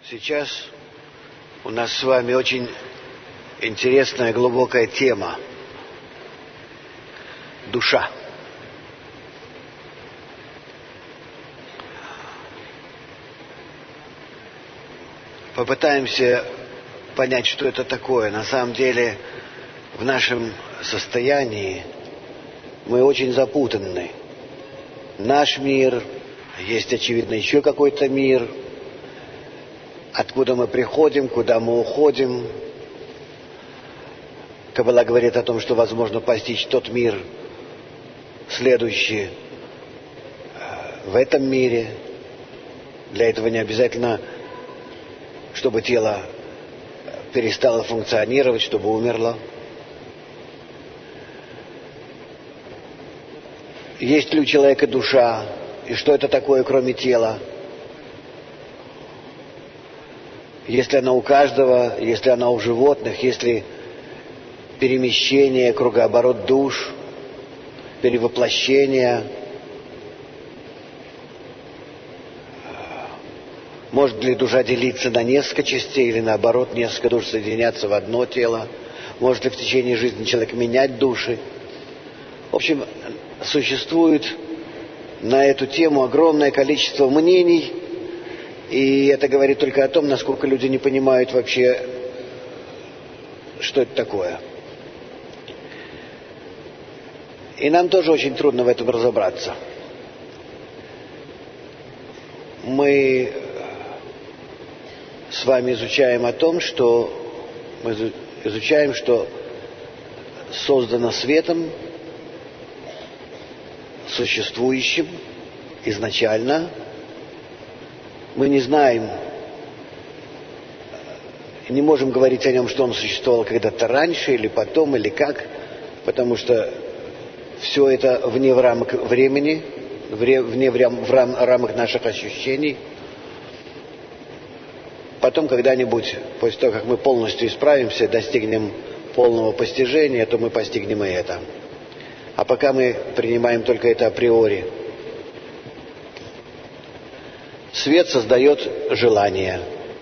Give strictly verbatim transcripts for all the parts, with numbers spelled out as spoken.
Сейчас у нас с вами очень интересная, глубокая тема – душа. Попытаемся понять, что это такое. На самом деле, в нашем состоянии мы очень запутаны. Наш мир, есть, очевидно, еще какой-то мир, откуда мы приходим, куда мы уходим. Каббала говорит о том, что возможно постичь тот мир, следующий в этом мире. Для этого не обязательно, чтобы тело перестало функционировать, чтобы умерло. Есть ли у человека душа? И что это такое, кроме тела? Если она у каждого, если она у животных, если перемещение, кругооборот душ, перевоплощение. Может ли душа делиться на несколько частей или наоборот, несколько душ соединяться в одно тело? Может ли в течение жизни человек менять души? В общем, существует на эту тему огромное количество мнений, и это говорит только о том, насколько люди не понимают вообще, что это такое. И нам тоже очень трудно в этом разобраться. Мы с вами изучаем о том, что мы изучаем, что создано светом, существующим изначально. Мы не знаем, не можем говорить о нем, что он существовал когда-то раньше или потом, или как, потому что все это вне в рамок времени, вне в рамках наших ощущений. Потом когда-нибудь, после того, как мы полностью исправимся, достигнем полного постижения, то мы постигнем и это. А пока мы принимаем только это априори. Свет создает желание.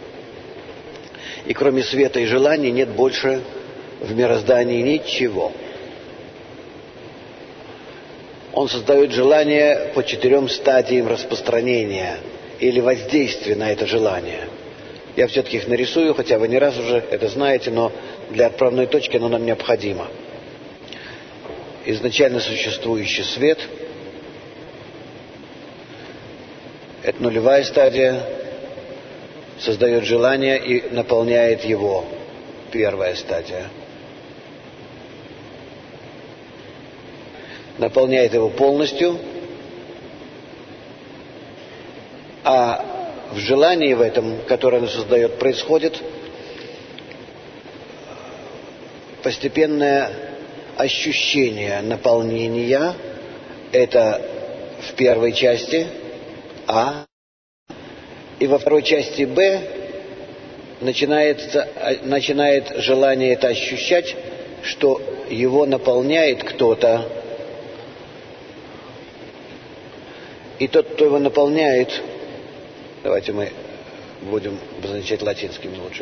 И кроме света и желаний нет больше в мироздании ничего. Он создает желание по четырем стадиям распространения или воздействия на это желание. Я все-таки их нарисую, хотя вы не раз уже это знаете, но для отправной точки оно нам необходимо. Изначально существующий свет – это нулевая стадия, создает желание и наполняет его. Первая стадия. Наполняет его полностью, а в желании в этом, которое он создает, происходит постепенное ощущение наполнения. Это в первой части А. И во второй части Б начинается, начинает желание это ощущать, что его наполняет кто-то. И тот, кто его наполняет, давайте мы будем обозначать латинскими лучше.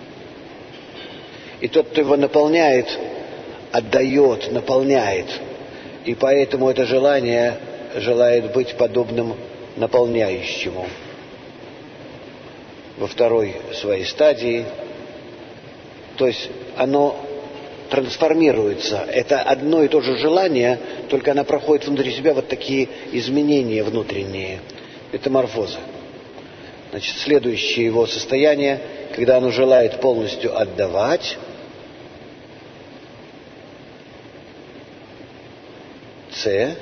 И тот, кто его наполняет, отдает, наполняет. И поэтому это желание желает быть подобным наполняющему. Во второй своей стадии, то есть оно трансформируется. Это одно и то же желание, только оно проходит внутри себя вот такие изменения внутренние, метаморфозы. Значит, следующее его состояние, когда оно желает полностью отдавать, С.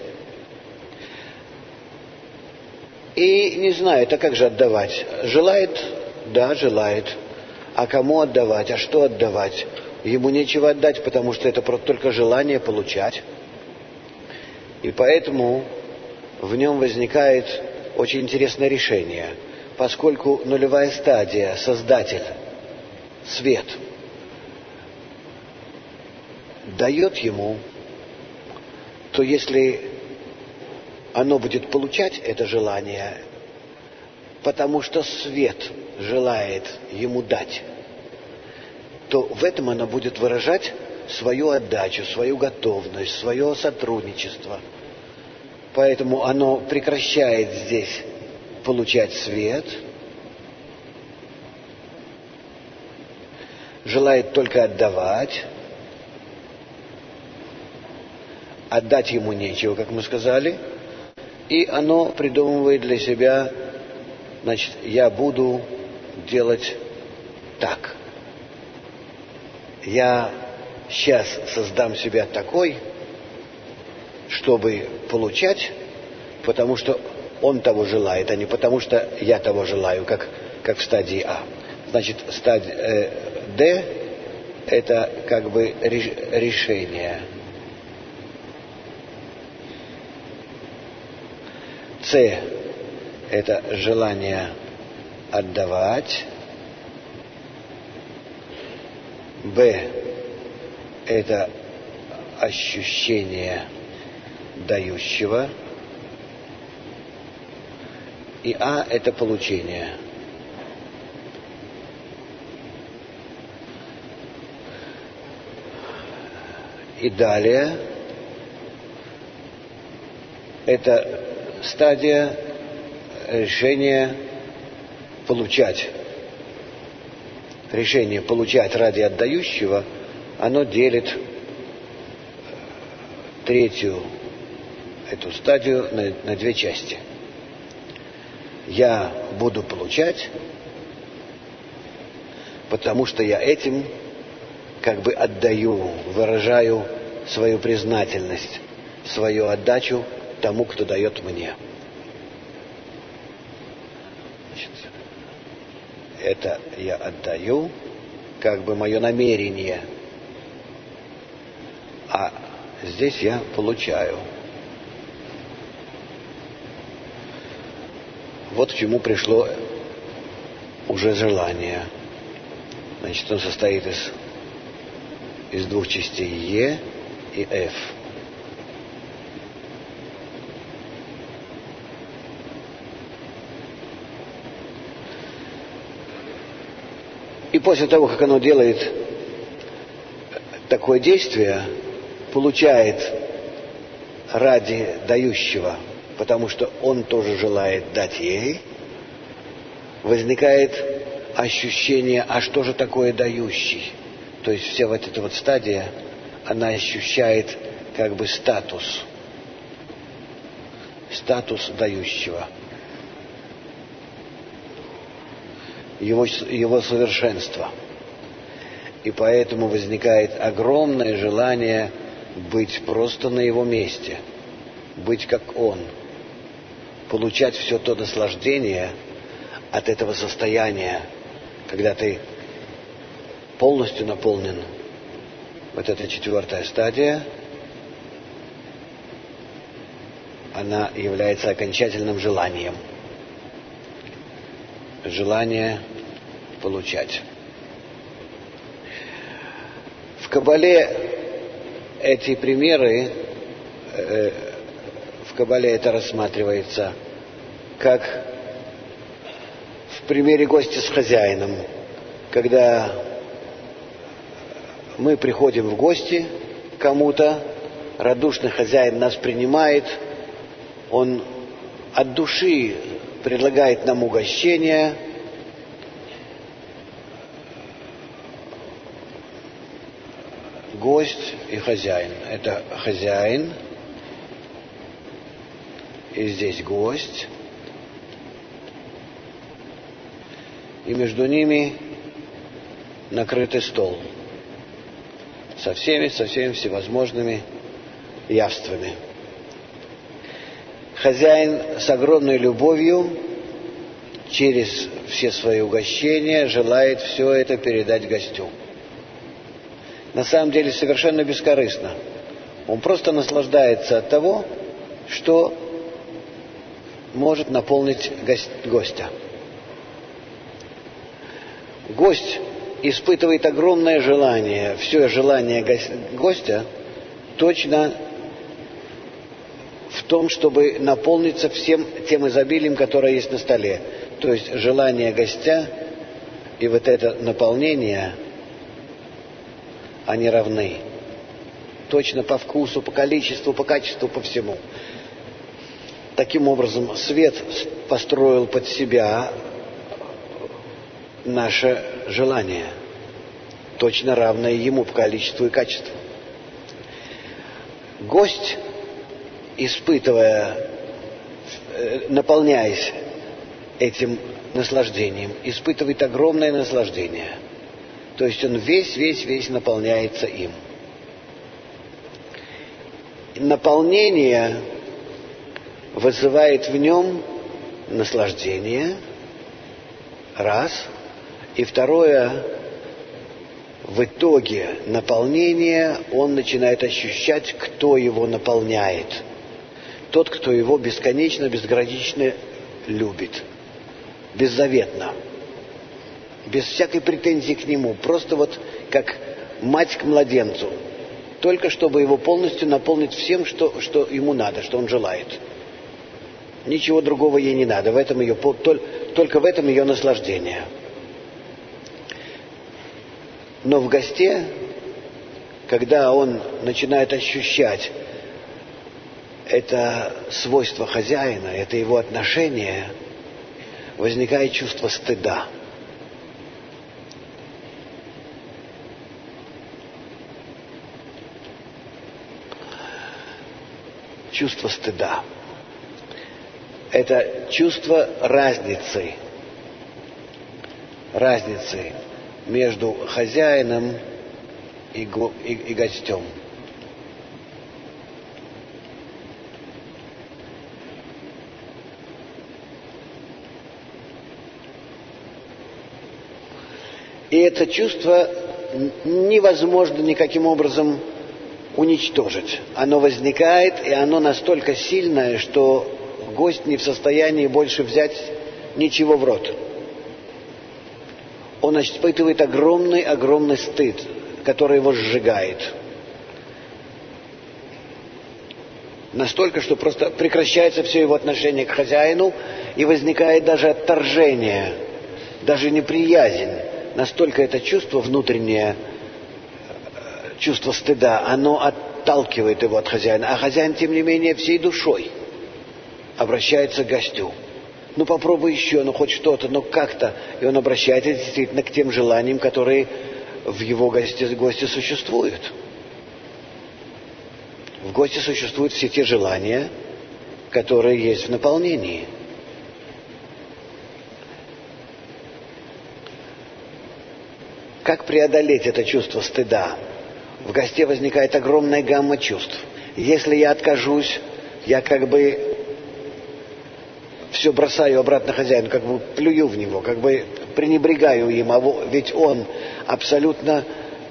И не знает, а как же отдавать? Желает? Да, желает. А кому отдавать? А что отдавать? Ему нечего отдать, потому что это только желание получать. И поэтому в нем возникает очень интересное решение. Поскольку нулевая стадия, Создатель, свет, дает ему, то если оно будет получать это желание, потому что свет желает ему дать, то в этом оно будет выражать свою отдачу, свою готовность, свое сотрудничество. Поэтому оно прекращает здесь получать свет, желает только отдавать. Отдать ему нечего, как мы сказали, и оно придумывает для себя, значит, я буду делать так. Я сейчас создам себя такой, чтобы получать, потому что он того желает, а не потому что я того желаю, как, как в стадии А. Значит, стадия э, Д – это как бы реш, решение. С – это желание отдавать. Б – это ощущение дающего. И А – это получение. И далее это стадия решения получать. Решение получать ради отдающего, оно делит третью эту стадию на, на две части. Я буду получать, потому что я этим как бы отдаю, выражаю свою признательность, свою отдачу тому, кто дает мне. Значит, это я отдаю, как бы мое намерение, а здесь я получаю. Вот к чему пришло уже желание. Значит, он состоит из, из двух частей Е и Ф. И после того, как оно делает такое действие, получает ради дающего, потому что он тоже желает дать ей, возникает ощущение, а что же такое дающий? То есть вся вот эта вот стадия, она ощущает как бы статус, статус дающего, его, его совершенство. И поэтому возникает огромное желание быть просто на его месте, быть как он, получать все то наслаждение от этого состояния, когда ты полностью наполнен. Вот эта четвертая стадия, она является окончательным желанием. Желание получать. В Кабале эти примеры, э, в Кабале это рассматривается как в примере гостя с хозяином, когда мы приходим в гости к кому-то, радушный хозяин нас принимает, он от души предлагает нам угощение, гость и хозяин. Это хозяин, и здесь гость, и между ними накрытый стол со всеми, со всеми всевозможными явствами. Хозяин с огромной любовью через все свои угощения желает все это передать гостю. На самом деле совершенно бескорыстно. Он просто наслаждается от того, что может наполнить гость, гостя. Гость испытывает огромное желание, все желание гостя точно в том, чтобы наполниться всем тем изобилием, которое есть на столе. То есть желание гостя и вот это наполнение, они равны. Точно по вкусу, по количеству, по качеству, по всему. Таким образом, свет построил под себя наше желание, точно равное ему по количеству и качеству. Гость, испытывая, наполняясь этим наслаждением, испытывает огромное наслаждение. То есть он весь-весь-весь наполняется им. Наполнение вызывает в нем наслаждение, раз. И второе, в итоге наполнения он начинает ощущать, кто его наполняет. Тот, кто его бесконечно, безгранично любит. Беззаветно. Без всякой претензии к нему. Просто вот как мать к младенцу. Только чтобы его полностью наполнить всем, что, что ему надо, что он желает. Ничего другого ей не надо. В этом ее, только в этом ее наслаждение. Но в госте, когда он начинает ощущать это свойство хозяина, это его отношение, возникает чувство стыда. Чувство стыда. Это чувство разницы. Разницы между хозяином и, го, и, и гостем. И это чувство невозможно никаким образом уничтожить. Оно возникает, и оно настолько сильное, что гость не в состоянии больше взять ничего в рот. Он испытывает огромный-огромный стыд, который его сжигает. Настолько, что просто прекращается все его отношение к хозяину, и возникает даже отторжение, даже неприязнь. Настолько это чувство внутреннее, чувство стыда, оно отталкивает его от хозяина. А хозяин, тем не менее, всей душой обращается к гостю. Ну, попробуй еще, ну, хоть что-то, ну, как-то. И он обращается действительно к тем желаниям, которые в его гости, гости существуют. В гости существуют все те желания, которые есть в наполнении. Как преодолеть это чувство стыда? В госте возникает огромная гамма чувств. Если я откажусь, я как бы все бросаю обратно хозяину, как бы плюю в него, как бы пренебрегаю им, а ведь он абсолютно,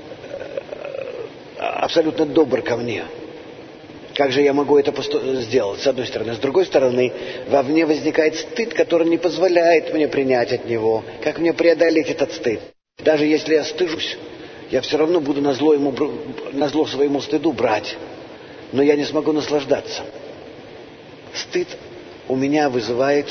абсолютно добр ко мне. Как же я могу это сделать, с одной стороны? С другой стороны, во мне возникает стыд, который не позволяет мне принять от него. Как мне преодолеть этот стыд? Даже если я стыжусь, я все равно буду на зло, ему, на зло своему стыду брать. Но я не смогу наслаждаться. Стыд у меня вызывает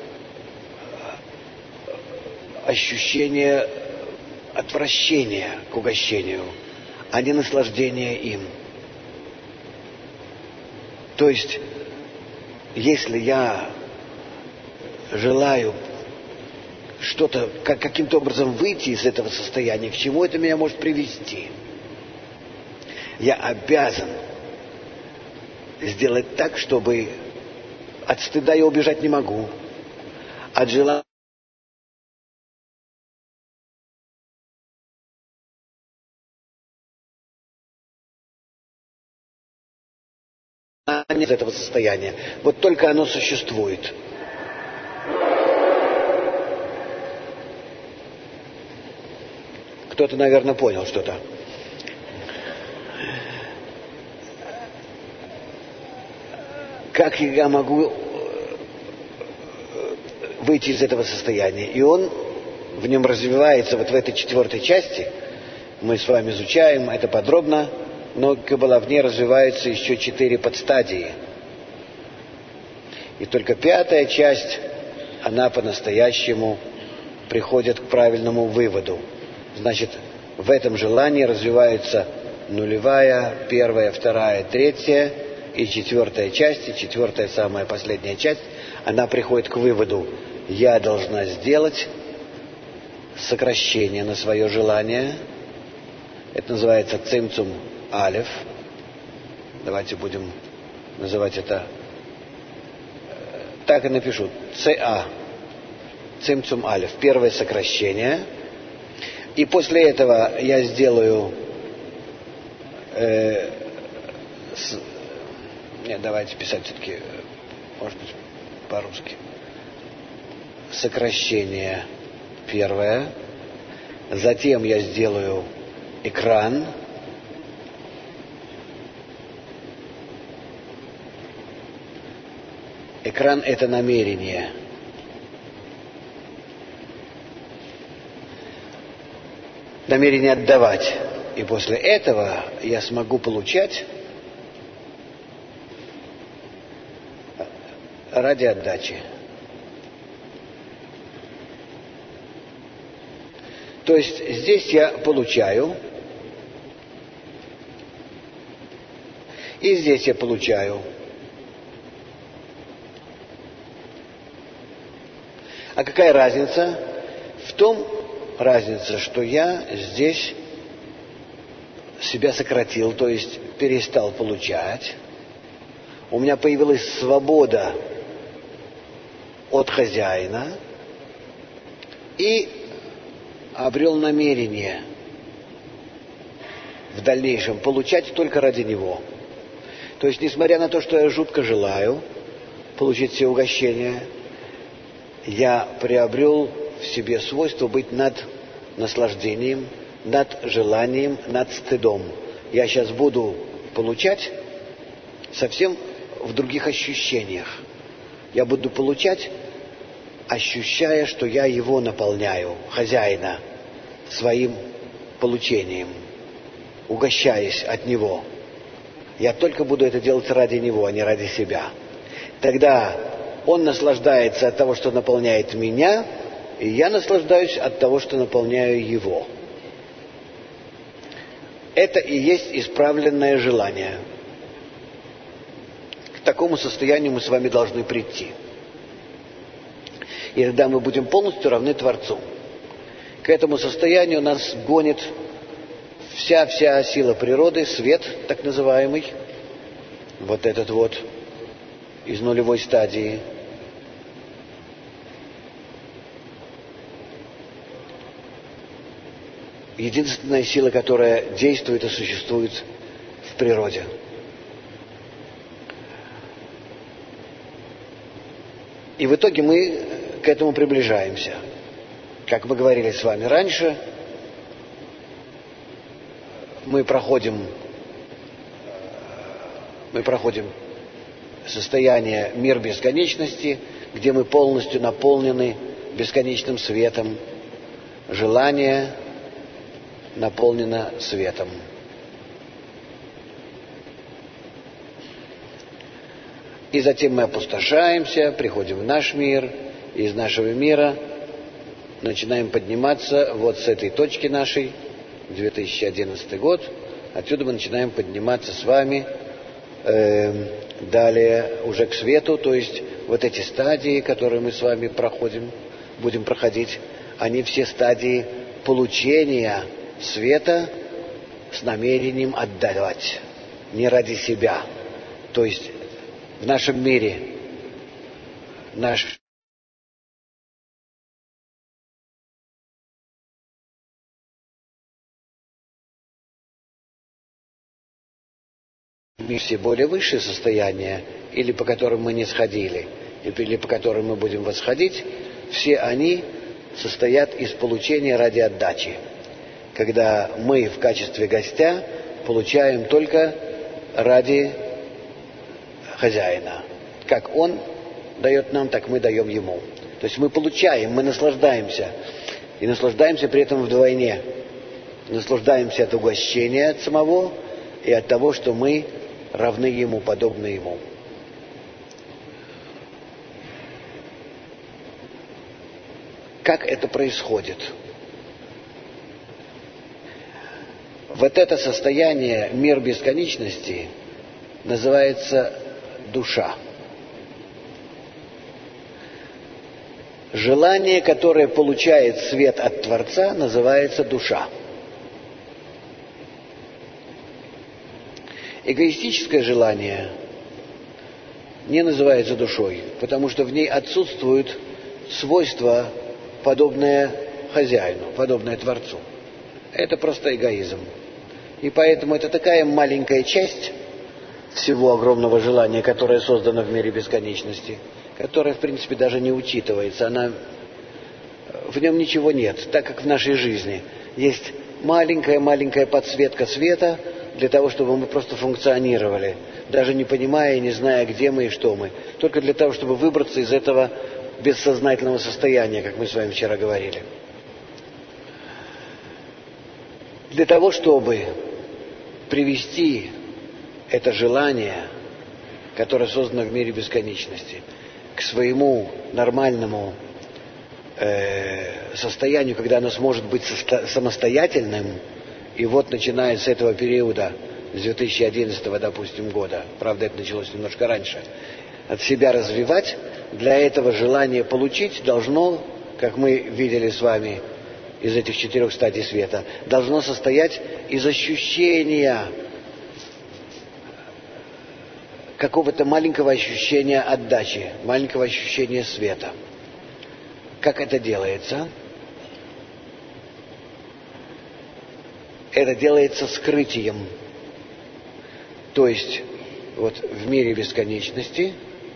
ощущение отвращения к угощению, а не наслаждения им. То есть, если я желаю что-то, как, каким-то образом выйти из этого состояния, к чему это меня может привести, я обязан сделать так, чтобы от стыда я убежать не могу, от желания из этого состояния. Вот только оно существует. Кто-то, наверное, понял что-то. Как я могу выйти из этого состояния? И он в нем развивается вот в этой четвертой части. Мы с вами изучаем это подробно, но Каббала, в ней развиваются еще четыре подстадии. И только пятая часть она по-настоящему приходит к правильному выводу. Значит, в этом желании развиваются нулевая, первая, вторая, третья и четвертая часть, и четвертая, самая последняя часть, она приходит к выводу: я должна сделать сокращение на свое желание. Это называется цимцум алеф. Давайте будем называть это, так и напишу, ЦА, цимцум алеф, первое сокращение. И после этого я сделаю, э, с, нет, давайте писать все-таки, может быть, по-русски. Сокращение первое. Затем я сделаю экран. Экран — это намерение. Намерение отдавать. И после этого я смогу получать ради отдачи. То есть здесь я получаю, и здесь я получаю. А какая разница? В том разница, что я здесь себя сократил, то есть перестал получать. У меня появилась свобода от хозяина и обрел намерение в дальнейшем получать только ради него. То есть, несмотря на то, что я жутко желаю получить все угощения, я приобрел в себе свойство быть над наслаждением, над желанием, над стыдом. Я сейчас буду получать совсем в других ощущениях. Я буду получать, ощущая, что я его наполняю, хозяина, своим получением, угощаясь от него. Я только буду это делать ради него, а не ради себя. Тогда он наслаждается от того, что наполняет меня, и я наслаждаюсь от того, что наполняю его. Это и есть исправленное желание. К такому состоянию мы с вами должны прийти. И тогда мы будем полностью равны Творцу. К этому состоянию нас гонит вся-вся сила природы, свет, так называемый, вот этот вот, из нулевой стадии. Единственная сила, которая действует и существует в природе. И в итоге мы к этому приближаемся. Как мы говорили с вами раньше, мы проходим, мы проходим состояние мир бесконечности, где мы полностью наполнены бесконечным светом. Желание наполнено светом. И затем мы опустошаемся, приходим в наш мир, и из нашего мира начинаем подниматься вот с этой точки нашей, две тысячи одиннадцатый год. Отсюда мы начинаем подниматься с вами э, далее уже к свету, то есть вот эти стадии, которые мы с вами проходим, будем проходить, они все стадии получения света с намерением отдавать, не ради себя. То есть в нашем мире наш все более высшие состояния, или по которым мы не сходили, или по которым мы будем восходить, все они состоят из получения ради отдачи. Когда мы в качестве гостя получаем только ради хозяина. Как он дает нам, так мы даем ему. То есть мы получаем, мы наслаждаемся. И наслаждаемся при этом вдвойне. Наслаждаемся от угощения от самого и от того, что мы равны ему, подобны ему. как это происходит? Вот это состояние, мир бесконечности, называется душа. Желание, которое получает свет от Творца, называется душа. Эгоистическое желание не называется душой, потому что в ней отсутствуют свойства, подобные хозяину, подобные Творцу. Это просто эгоизм. И поэтому это такая маленькая часть всего огромного желания, которое создано в мире бесконечности, которое, в принципе, даже не учитывается. Она... В нем ничего нет, так как в нашей жизни есть маленькая-маленькая подсветка света для того, чтобы мы просто функционировали, даже не понимая и не зная, где мы и что мы. Только для того, чтобы выбраться из этого бессознательного состояния, как мы с вами вчера говорили. Для того, чтобы привести это желание, которое создано в мире бесконечности, к своему нормальному э, состоянию, когда оно сможет быть состо- самостоятельным, и вот начиная с этого периода, с две тысячи одиннадцатого, допустим, года, правда, это началось немножко раньше, от себя развивать, для этого желание получить должно, как мы видели с вами из этих четырех стадий света, должно состоять из ощущения, какого-то маленького ощущения отдачи, маленького ощущения света. Как это делается? Это делается скрытием. То есть, вот в мире бесконечности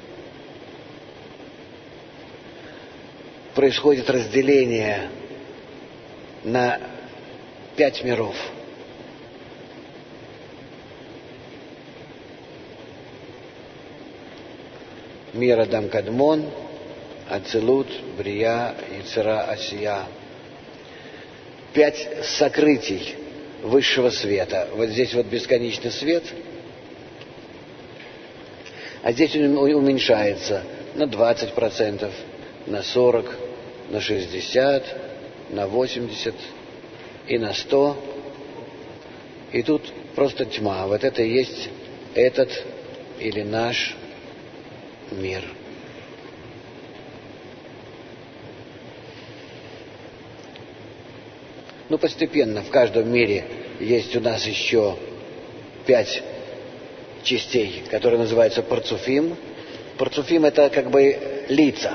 происходит разделение на пять миров. Мир Адам Кадмон, Ацилут, Брия, Яцера, Асия. Пять сокрытий высшего света. Вот здесь вот бесконечный свет, а здесь он уменьшается на двадцать процентов, на сорок процентов, на шестьдесят процентов, на восемьдесят процентов и на сто процентов. И тут просто тьма. Вот это и есть этот или наш мир. Ну, постепенно в каждом мире есть у нас еще пять частей, которые называются парцуфим. Парцуфим — это как бы лица.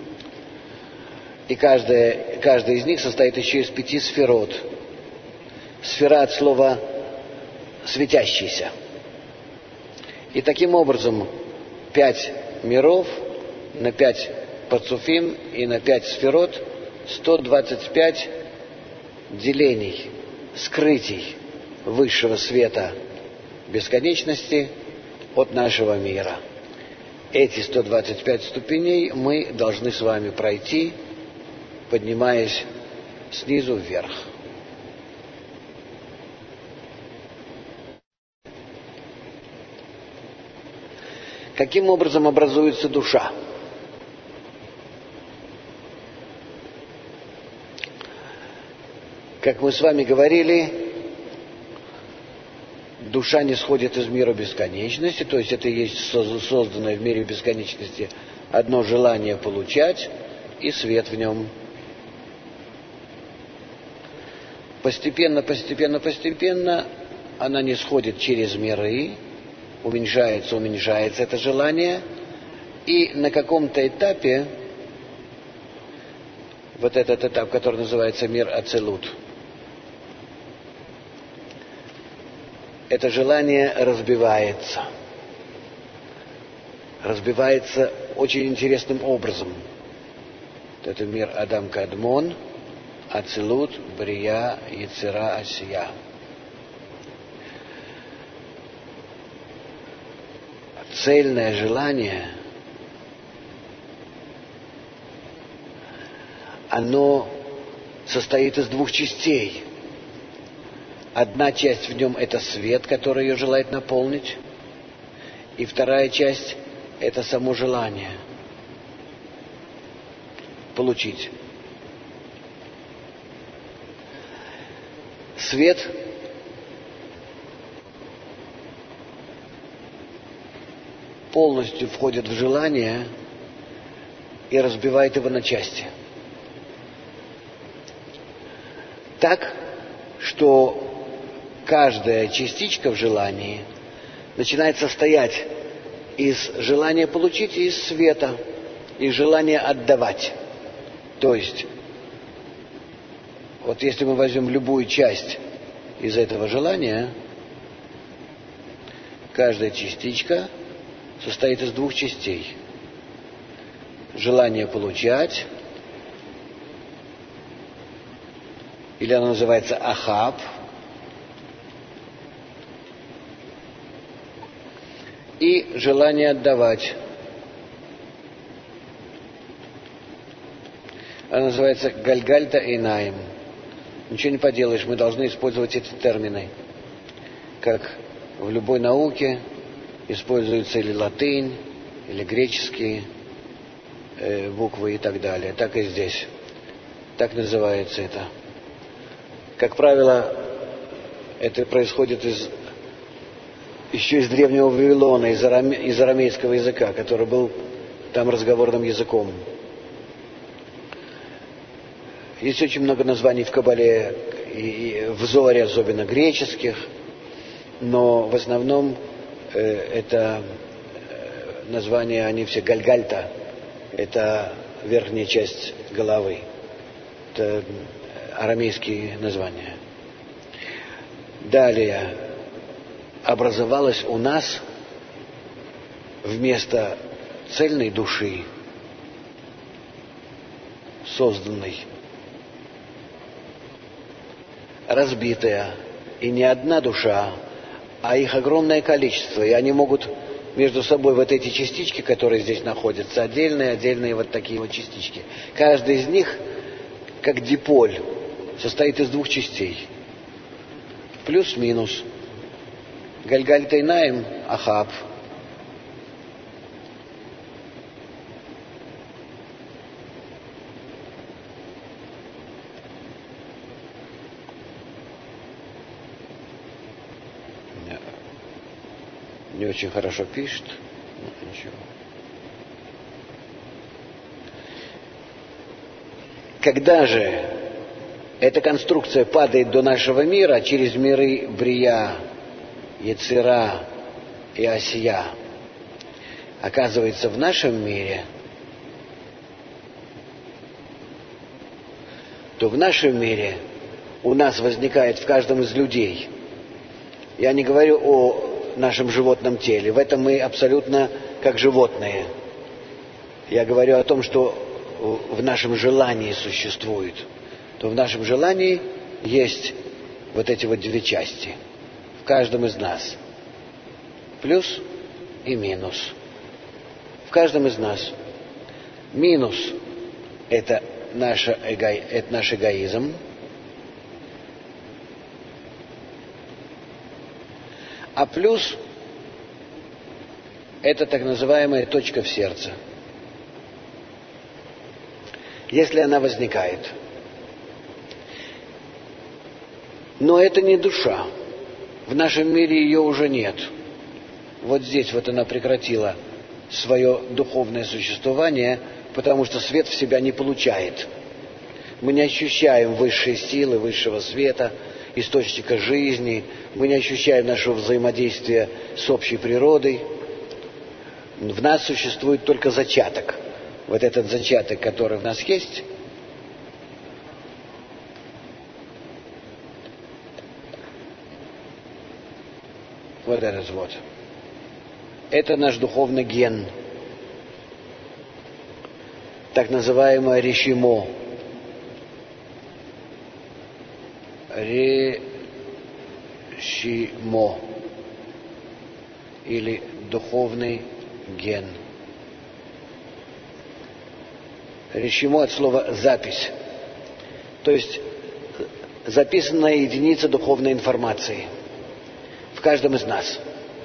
И каждая, каждая из них состоит еще из пяти сферот. Сфера от слова «светящийся». И таким образом пять миров на пять парцуфим и на пять сферот — сто двадцать пять делений, скрытий высшего света бесконечности от нашего мира. Эти сто двадцать пять ступеней мы должны с вами пройти, поднимаясь снизу вверх. Каким образом образуется душа? Как мы с вами говорили, душа не сходит из мира бесконечности, то есть это и есть созданное в мире бесконечности одно желание получать и свет в нем. Постепенно, постепенно, постепенно она не сходит через миры, уменьшается, уменьшается это желание, и на каком-то этапе, вот этот этап, который называется мир Ацилут, это желание разбивается. Разбивается очень интересным образом. Это мир Адам Кадмон, Ацилут, Брия, Яцера, Асия. Цельное желание, оно состоит из двух частей. Одна часть в нем — это свет, который ее желает наполнить, и вторая часть — это само желание получить. свет полностью входит в желание и разбивает его на части. Так, что каждая частичка в желании начинает состоять из желания получить и из света, из желания отдавать. То есть, вот если мы возьмем любую часть из этого желания, каждая частичка состоит из двух частей. Желание получать, или оно называется ахаб, и желание отдавать. Оно называется гальгальта эйнаим. Ничего не поделаешь, мы должны использовать эти термины. Как в любой науке используются или латынь, или греческие э, буквы и так далее. Так и здесь. Так называется это. Как правило, это происходит из, еще из древнего Вавилона, из, араме, из арамейского языка, который был там разговорным языком. Есть очень много названий в Кабале, и в Зоре особенно греческих, но в основном э, это э, названия, они все гальгальта, это верхняя часть головы, это арамейские названия. Далее образовалось у нас вместо цельной души, созданной, разбитая, и не одна душа, а их огромное количество, и они могут между собой, вот эти частички, которые здесь находятся, отдельные, отдельные вот такие вот частички, каждая из них, как диполь, состоит из двух частей, плюс-минус, гальгальта эйнаим, ахаб. Не очень хорошо пишет, но ничего. Когда же эта конструкция падает до нашего мира через миры Брия, Ецира и Асия, оказывается в нашем мире, то в нашем мире у нас возникает в каждом из людей, я не говорю о нашем животном теле, в этом мы абсолютно как животные. Я говорю о том, что в нашем желании существует. То в нашем желании есть вот эти вот две части. В каждом из нас. Плюс и минус. В каждом из нас. Минус – это, наша эго... это наш эгоизм. А плюс – это так называемая точка в сердце. Если она возникает. Но это не душа. В нашем мире ее уже нет. Вот здесь вот она прекратила свое духовное существование, потому что свет в себя не получает. Мы не ощущаем высшей силы, высшего света, источника жизни, мы не ощущаем нашего взаимодействия с общей природой. В нас существует только зачаток. Вот этот зачаток, который в нас есть, вот этот вот, это наш духовный ген, так называемое решимо. Решимо или духовный ген. Решимо от слова запись, то есть записанная единица духовной информации в каждом из нас.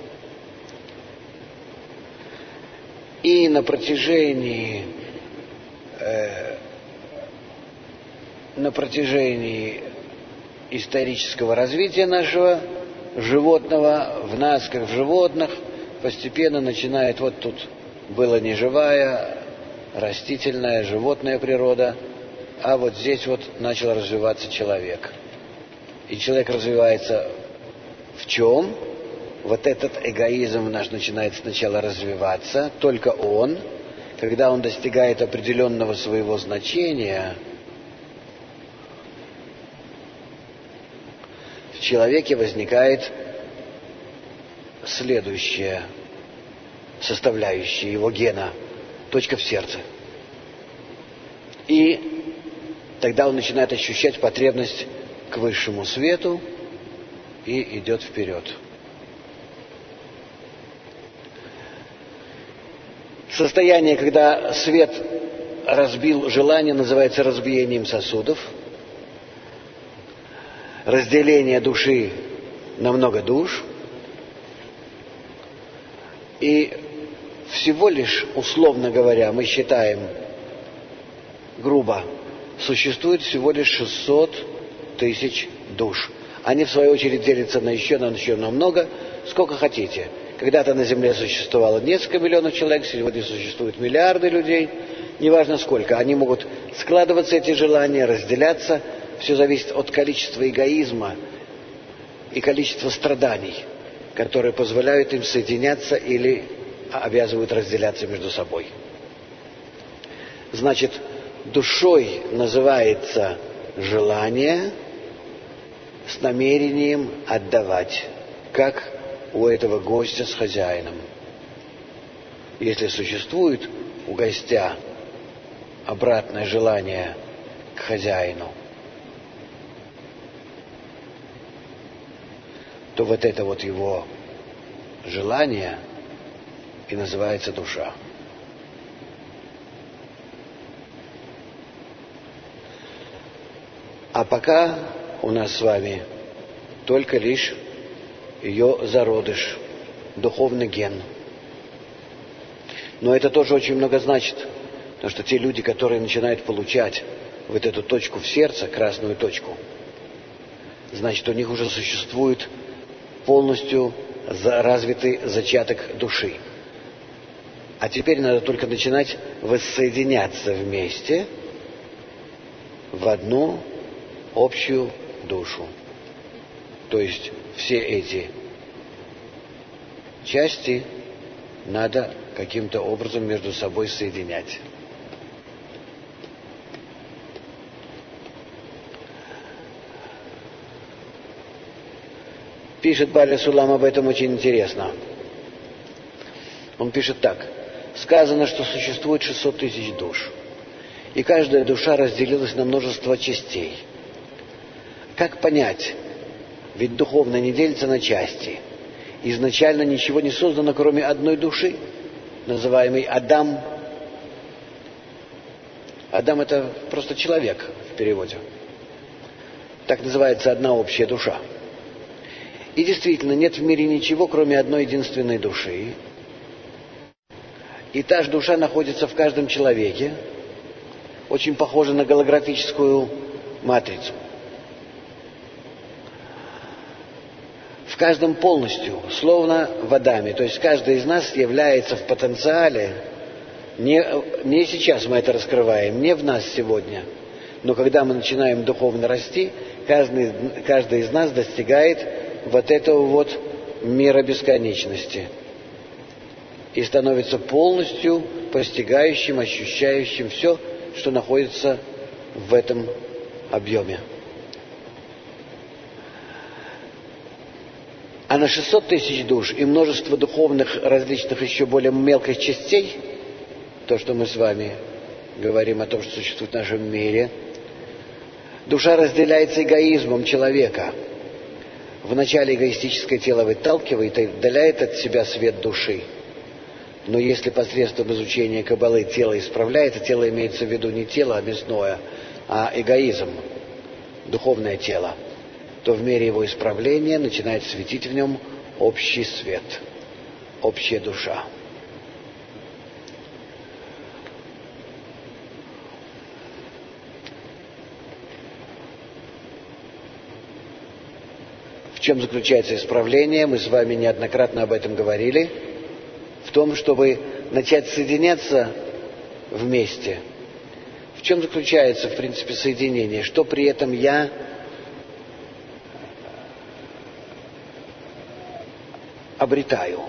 И на протяжении э, на протяжении исторического развития нашего животного, в нас, как в животных, постепенно начинает, вот тут была неживая, растительная, животная природа, а вот здесь вот начал развиваться человек. И человек развивается в чем? Вот этот эгоизм наш начинает сначала развиваться, только он, когда он достигает определенного своего значения, в человеке возникает следующая составляющая его гена, точка в сердце. И тогда он начинает ощущать потребность к высшему свету и идет вперед. Состояние, когда свет разбил желание, называется разбиением сосудов. Разделение души на много душ. И всего лишь, условно говоря, мы считаем, грубо, существует всего лишь шестьсот тысяч душ. Они, в свою очередь, делятся на еще, на еще на много, сколько хотите. Когда-то на Земле существовало несколько миллионов человек, сегодня существуют миллиарды людей, неважно сколько. Они могут складываться, эти желания, разделяться. Все зависит от количества эгоизма и количества страданий, которые позволяют им соединяться или обязывают разделяться между собой. Значит, душой называется желание с намерением отдавать, как у этого гостя с хозяином. Если существует у гостя обратное желание к хозяину, то вот это вот его желание и называется душа. А пока у нас с вами только лишь ее зародыш, духовный ген. Но это тоже очень много значит, потому что те люди, которые начинают получать вот эту точку в сердце, красную точку, значит, у них уже существует полностью развитый зачаток души. А теперь надо только начинать воссоединяться вместе в одну общую душу. То есть все эти части надо каким-то образом между собой соединять. Пишет Баля Сулам об этом очень интересно. Он пишет так. Сказано, что существует шестьсот тысяч душ. И каждая душа разделилась на множество частей. Как понять? Ведь духовное не делится на части. Изначально ничего не создано, кроме одной души, называемой Адам. Адам — это просто человек в переводе. Так называется одна общая душа. И действительно, нет в мире ничего, кроме одной единственной души. И та же душа находится в каждом человеке, очень похожа на голографическую матрицу. В каждом полностью, словно в Адаме. То есть каждый из нас является в потенциале, не, не сейчас мы это раскрываем, не в нас сегодня, но когда мы начинаем духовно расти, каждый, каждый из нас достигает вот этого вот мира бесконечности и становится полностью постигающим, ощущающим все, что находится в этом объеме. А на шестьсот тысяч душ и множество духовных различных еще более мелких частей, то, что мы с вами говорим о том, что существует в нашем мире, душа разделяется эгоизмом человека. Вначале эгоистическое тело выталкивает и отдаляет от себя свет души. Но если посредством изучения Каббалы тело исправляется, тело имеется в виду не тело, а мясное, а эгоизм, духовное тело, то в мере его исправления начинает светить в нем общий свет, общая душа. чем заключается исправление? Мы с вами неоднократно об этом говорили. В том, чтобы начать соединяться вместе. В чем заключается, в принципе, соединение? Что при этом я обретаю?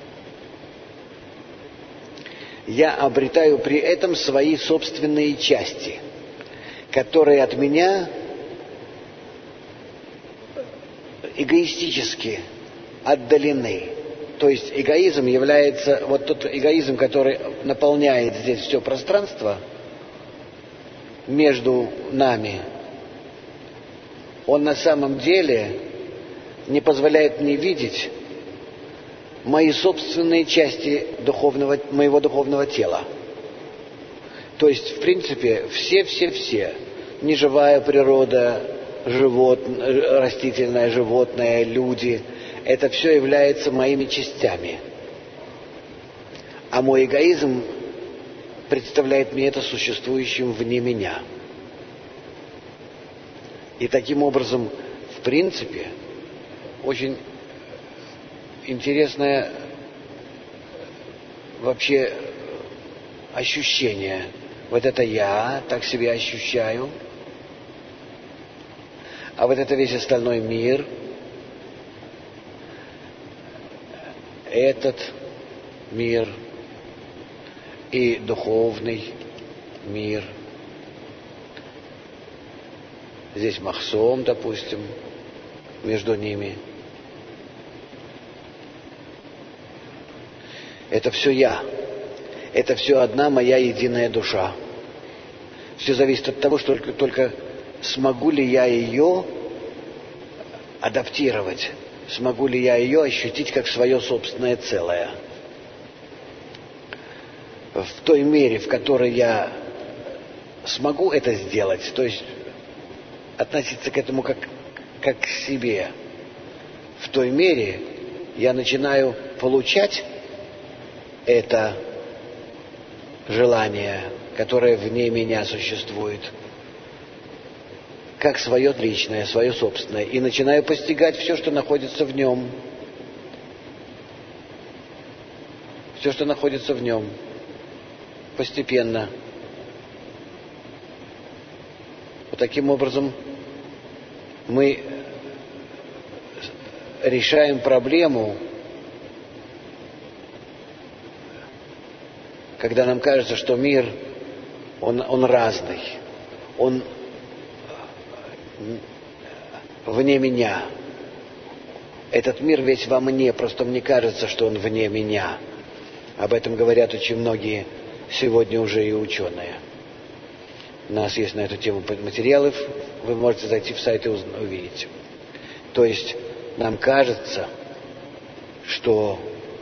Я обретаю при этом свои собственные части, которые от меня эгоистически отдалены. То есть эгоизм является, вот тот эгоизм, который наполняет здесь все пространство между нами, он на самом деле не позволяет мне видеть мои собственные части духовного, моего духовного тела. То есть, в принципе, все-все-все, неживая природа, живот, растительное, животное, люди, это все является моими частями. А мой эгоизм представляет мне это существующим вне меня. И таким образом, в принципе, очень интересное вообще ощущение. Вот это я так себя ощущаю, а вот это весь остальной мир, этот мир и духовный мир. Здесь махсом, допустим, между ними. Это все я. Это все одна моя единая душа. Все зависит от того, что только, только смогу ли я ее адаптировать, смогу ли я ее ощутить как свое собственное целое. В той мере, в которой я смогу это сделать, то есть относиться к этому как, как к себе, в той мере я начинаю получать это желание, которое вне меня существует, как свое личное, свое собственное, и начинаю постигать все, что находится в нем. Все, что находится в нем. Постепенно. Вот таким образом мы решаем проблему, когда нам кажется, что мир, он, он разный, он вне меня. Этот мир весь во мне, просто мне кажется, что он вне меня. Об этом говорят очень многие сегодня уже и ученые. У нас есть на эту тему материалы, вы можете зайти в сайт и увидеть. То есть нам кажется, что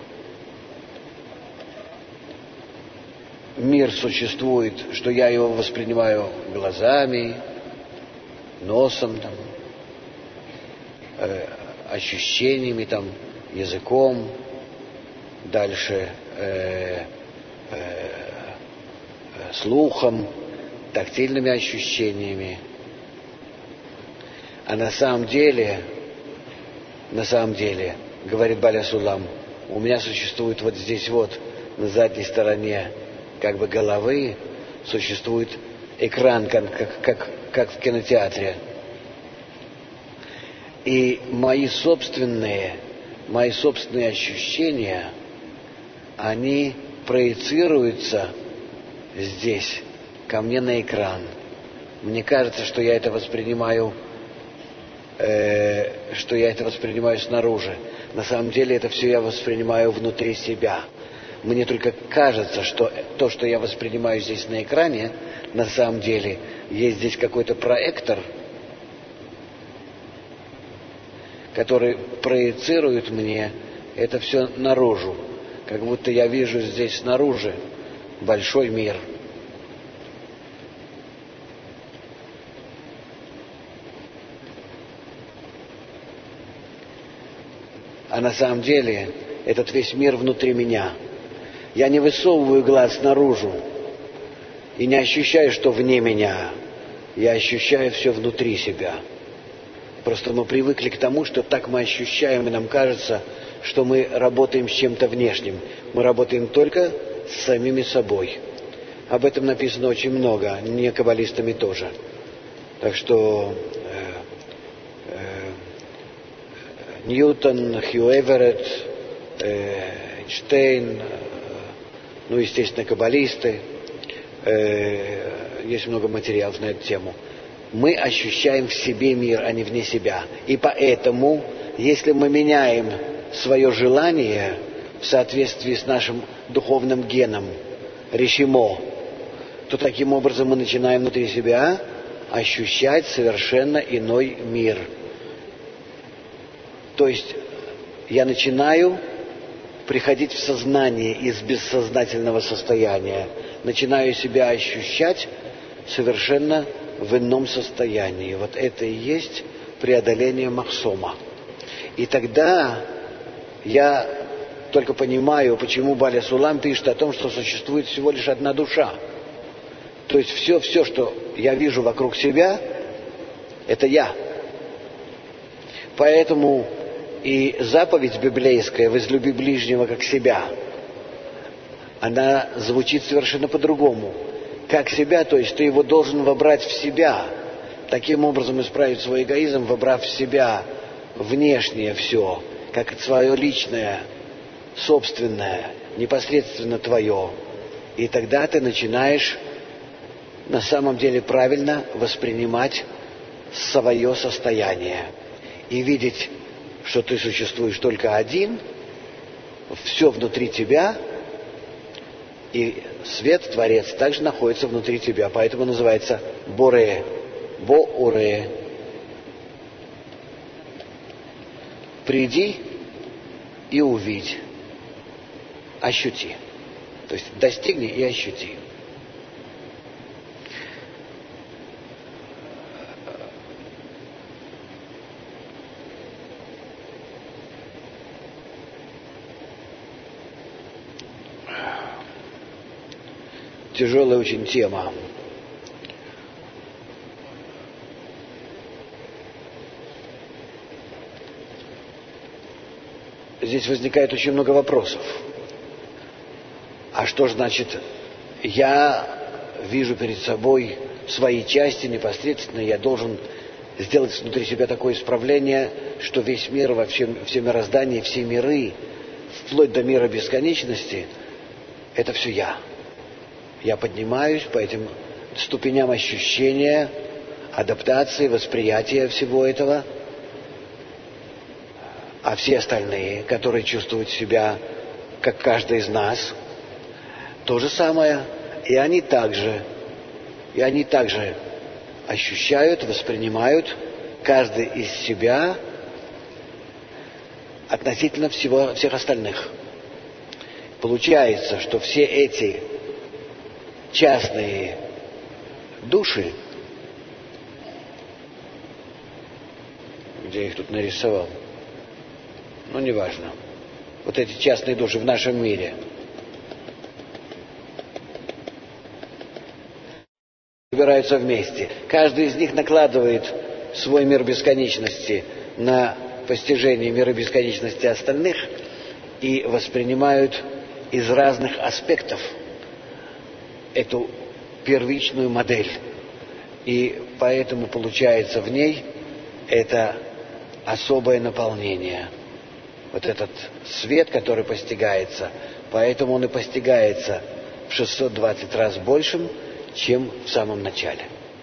мир существует, что я его воспринимаю глазами, носом, там, э, ощущениями, там, языком, дальше э, э, слухом, тактильными ощущениями. А на самом деле, на самом деле, говорит Баля Сулам, у меня существует вот здесь вот, на задней стороне как бы головы, существует экран, как, как, как, как в кинотеатре. И мои собственные, мои собственные ощущения, они проецируются здесь, ко мне на экран. Мне кажется, что я это воспринимаю, э, что я это воспринимаю снаружи. На самом деле это все я воспринимаю внутри себя. Мне только кажется, что то, что я воспринимаю здесь на экране, на самом деле есть здесь какой-то проектор, который проецирует мне это все наружу. Как будто я вижу здесь снаружи большой мир. А на самом деле этот весь мир внутри меня. Я не высовываю глаз наружу и не ощущаю, что вне меня. Я ощущаю все внутри себя. Просто мы привыкли к тому, что так мы ощущаем, и нам кажется, что мы работаем с чем-то внешним. Мы работаем только с самими собой. Об этом написано очень много, не каббалистами тоже. Так что э, э, Ньютон, Хью Эверетт, э, Эйнштейн, э, ну, естественно, каббалисты, э, есть много материалов на эту тему. Мы ощущаем в себе мир, а не вне себя. И поэтому, если мы меняем свое желание в соответствии с нашим духовным геном, решимо, то таким образом мы начинаем внутри себя ощущать совершенно иной мир. То есть я начинаю приходить в сознание из бессознательного состояния, начинаю себя ощущать совершенно в ином состоянии. Вот это и есть преодоление махсома. И тогда я только понимаю, почему Баля Сулам пишет о том, что существует всего лишь одна душа. То есть все, все, что я вижу вокруг себя, это я. Поэтому и заповедь библейская «возлюби ближнего как себя», она звучит совершенно по-другому. Как себя, то есть ты его должен вобрать в себя. Таким образом исправить свой эгоизм, вобрав в себя внешнее все, как свое личное, собственное, непосредственно твое. И тогда ты начинаешь на самом деле правильно воспринимать свое состояние и видеть, что ты существуешь только один, все внутри тебя, и свет, Творец, также находится внутри тебя. Поэтому называется Боре, Бо-Уре. Приди и увидь, ощути. То есть достигни и ощути. Тяжелая очень тема. Здесь возникает очень много вопросов. А что же значит, я вижу перед собой свои части непосредственно, я должен сделать внутри себя такое исправление, что весь мир, вообще все мироздание, все миры, вплоть до мира бесконечности, это все я. Я поднимаюсь по этим ступеням ощущения, адаптации, восприятия всего этого. А все остальные, которые чувствуют себя, как каждый из нас, то же самое. И они также, и они также ощущают, воспринимают каждый из себя относительно всего, всех остальных. Получается, что все эти частные души, где я их тут нарисовал, ну, неважно, вот эти частные души в нашем мире, собираются вместе. Каждый из них накладывает свой мир бесконечности на постижение мира бесконечности остальных и воспринимают из разных аспектов эту первичную модель. И поэтому получается в ней это особое наполнение. Вот этот свет, который постигается, поэтому он и постигается в шестьсот двадцать раз большим, чем в самом начале.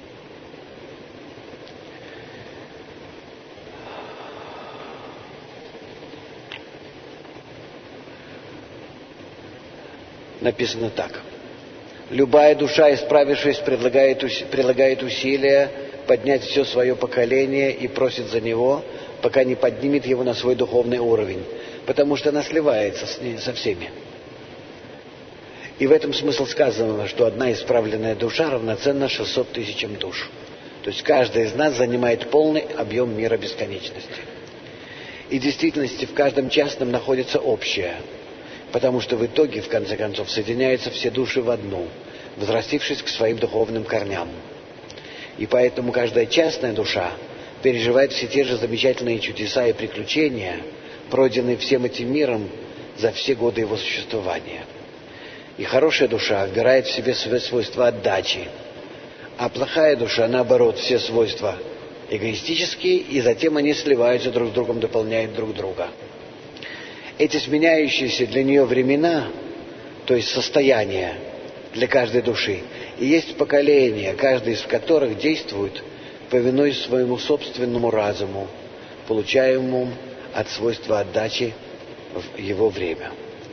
Написано так. Любая душа, исправившись, предлагает, прилагает усилия поднять все свое поколение и просит за него, пока не поднимет его на свой духовный уровень, потому что она сливается с ней, со всеми. И в этом смысл сказано, что одна исправленная душа равноценна шестьсот тысячам душ. То есть каждый из нас занимает полный объем мира бесконечности. И в действительности в каждом частном находится общее, потому что в итоге, в конце концов, соединяются все души в одну, возвратившись к своим духовным корням. И поэтому каждая частная душа переживает все те же замечательные чудеса и приключения, пройденные всем этим миром за все годы его существования. И хорошая душа вбирает в себе свои свойства отдачи, а плохая душа, наоборот, все свойства эгоистические, и затем они сливаются друг с другом, дополняют друг друга. Эти сменяющиеся для нее времена, то есть состояния для каждой души, и есть поколения, каждый из которых действует, повинуясь своему собственному разуму, получаемому от свойства отдачи в его время.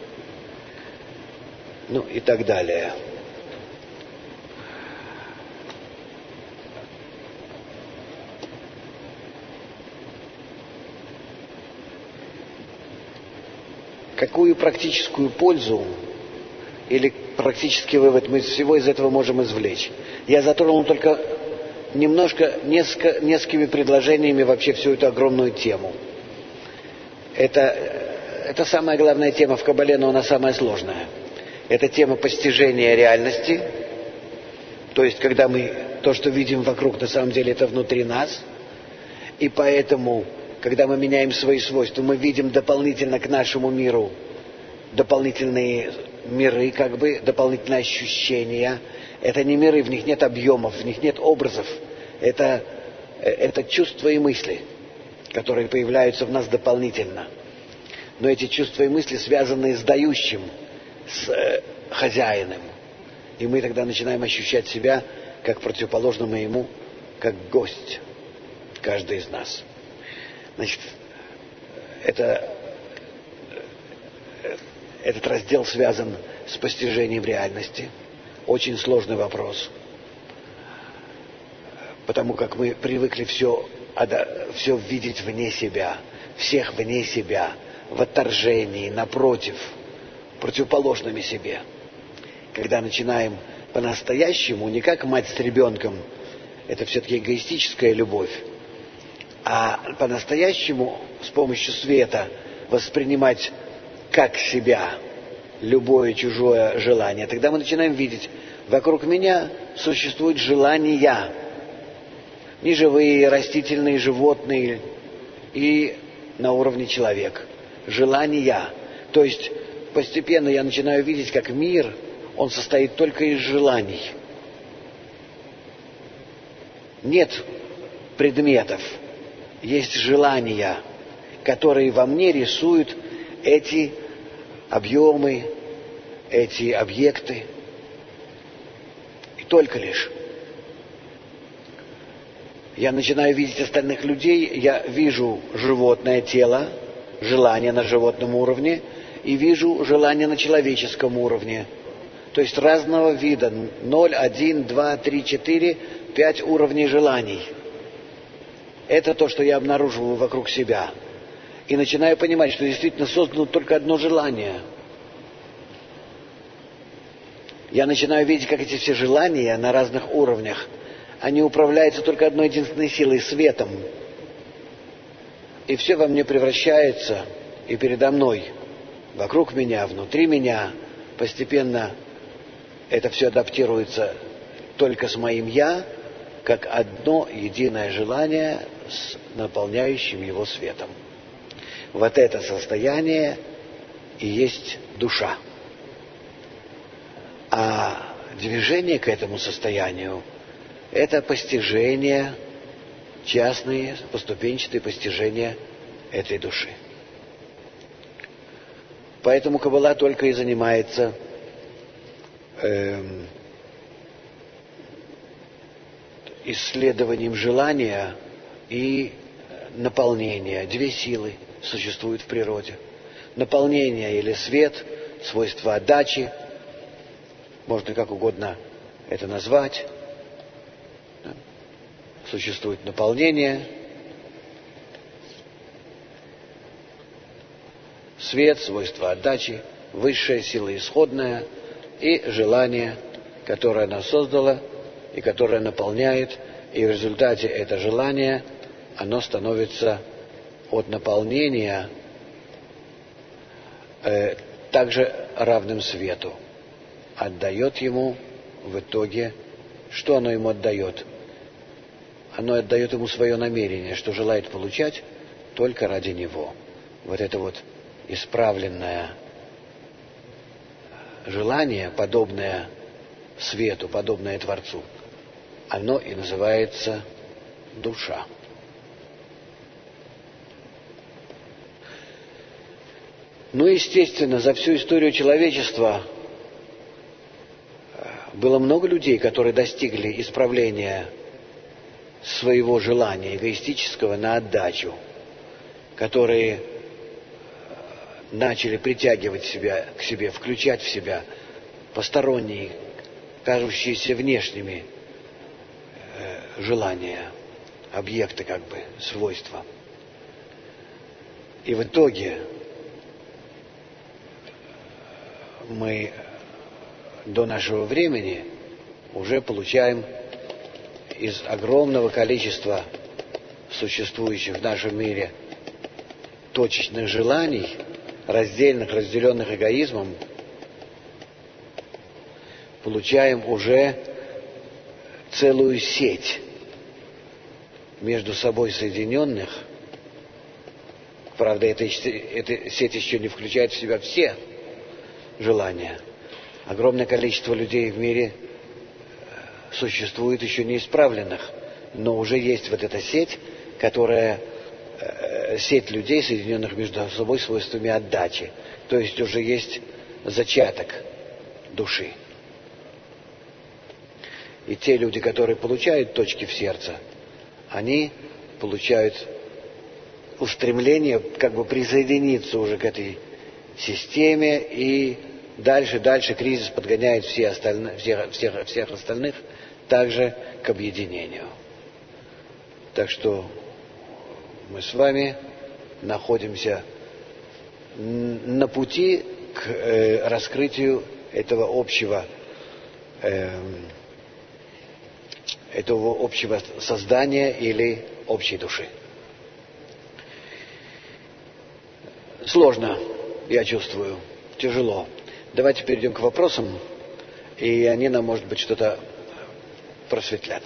Ну и так далее. Какую практическую пользу или практический вывод мы всего из этого можем извлечь? Я затронул только немножко, несколько, несколькими предложениями вообще всю эту огромную тему. Это, это самая главная тема в Кабале, но она самая сложная. Это тема постижения реальности, то есть когда мы то, что видим вокруг, на самом деле это внутри нас, и поэтому, когда мы меняем свои свойства, мы видим дополнительно к нашему миру дополнительные миры, как бы дополнительные ощущения. Это не миры, в них нет объемов, в них нет образов. Это, это чувства и мысли, которые появляются в нас дополнительно. Но эти чувства и мысли связаны с дающим, с э, хозяином. И мы тогда начинаем ощущать себя как противоположному ему, как гость, каждый из нас. Значит, это, этот раздел связан с постижением реальности. Очень сложный вопрос. Потому как мы привыкли все, все видеть вне себя, всех вне себя, в отторжении, напротив, противоположными себе. Когда начинаем по-настоящему, не как мать с ребенком, это все-таки эгоистическая любовь, а по-настоящему с помощью света воспринимать как себя любое чужое желание, тогда мы начинаем видеть, вокруг меня существуют желания, неживые, растительные, животные и на уровне человека. Желания. То есть постепенно я начинаю видеть, как мир, он состоит только из желаний. Нет предметов, есть желания, которые во мне рисуют эти объемы, эти объекты. И только лишь. Я начинаю видеть остальных людей, я вижу животное тело, желание на животном уровне, и вижу желание на человеческом уровне. То есть разного вида. ноль, один, два, три, четыре, пять уровней желаний. Это то, что я обнаруживаю вокруг себя. И начинаю понимать, что действительно создано только одно желание. Я начинаю видеть, как эти все желания на разных уровнях, они управляются только одной единственной силой — светом. И все во мне превращается, и передо мной, вокруг меня, внутри меня, постепенно это все адаптируется только с моим «я», как одно единое желание с наполняющим его светом. Вот это состояние и есть душа. А движение к этому состоянию — это постижение, частные, поступенчатые постижения этой души. Поэтому Каббала только и занимается эм, исследованием желания и наполнения. Две силы существуют в природе. Наполнение или свет, свойство отдачи, можно как угодно это назвать. Существует наполнение, свет, свойство отдачи, высшая сила исходная и желание, которое она создала и которое наполняет, и в результате это желание, оно становится от наполнения э, также равным свету. Отдает ему в итоге, что оно ему отдает? оно отдает ему свое намерение, что желает получать только ради него. Вот это вот исправленное желание, подобное свету, подобное Творцу, оно и называется душа. Ну, естественно, за всю историю человечества было много людей, которые достигли исправления своего желания эгоистического на отдачу, которые начали притягивать себя к себе, включать в себя посторонние, кажущиеся внешними э, желания, объекты, как бы, свойства. И в итоге мы до нашего времени уже получаем из огромного количества существующих в нашем мире точечных желаний, раздельных, разделенных эгоизмом, получаем уже целую сеть между собой соединенных. Правда, эта, эта сеть еще не включает в себя все желания. Огромное количество людей в мире существует еще неисправленных, но уже есть вот эта сеть, которая э, сеть людей, соединенных между собой свойствами отдачи. То есть уже есть зачаток души. И те люди, которые получают точки в сердце, они получают устремление как бы присоединиться уже к этой системе, и дальше, дальше кризис подгоняет все остальные, всех, всех, всех остальных также к объединению. Так что мы с вами находимся на пути к э, раскрытию этого общего, э, этого общего создания или общей души. Сложно, я чувствую, тяжело. Давайте перейдем к вопросам, и они нам, может быть, что-то просветлят.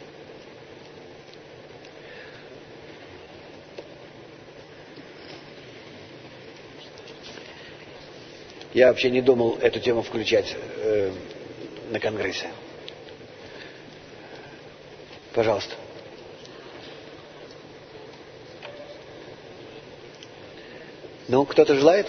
Я вообще не думал эту тему включать э, на Конгрессе. Пожалуйста. Ну, кто-то желает?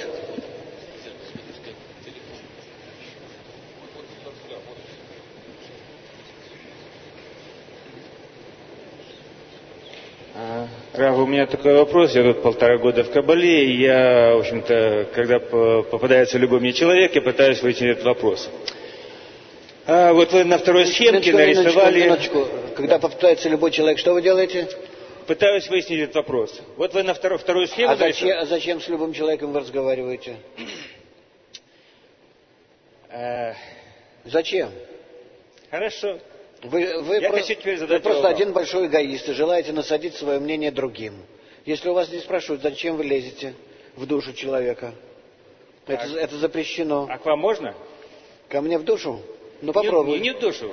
Рав, у меня такой вопрос. Я тут полтора года в Кабале, и я, в общем-то, когда попадается любой мне человек, я пытаюсь выяснить этот вопрос. А вот вы на второй схемке минуточку, нарисовали... Минуточку, минуточку. Когда да. попадается любой человек, что вы делаете? Пытаюсь выяснить этот вопрос. Вот вы на второй, вторую схему... А зачем, а зачем с любым человеком вы разговариваете? А... Зачем? Хорошо. Вы, вы, Я про... хочу теперь задать вы просто вам. один большой эгоист и желаете насадить свое мнение другим. Если у вас не спрашивают, зачем вы лезете в душу человека? Это, это запрещено. А к вам можно? Ко мне в душу? Ну попробуй. Не, не в душу.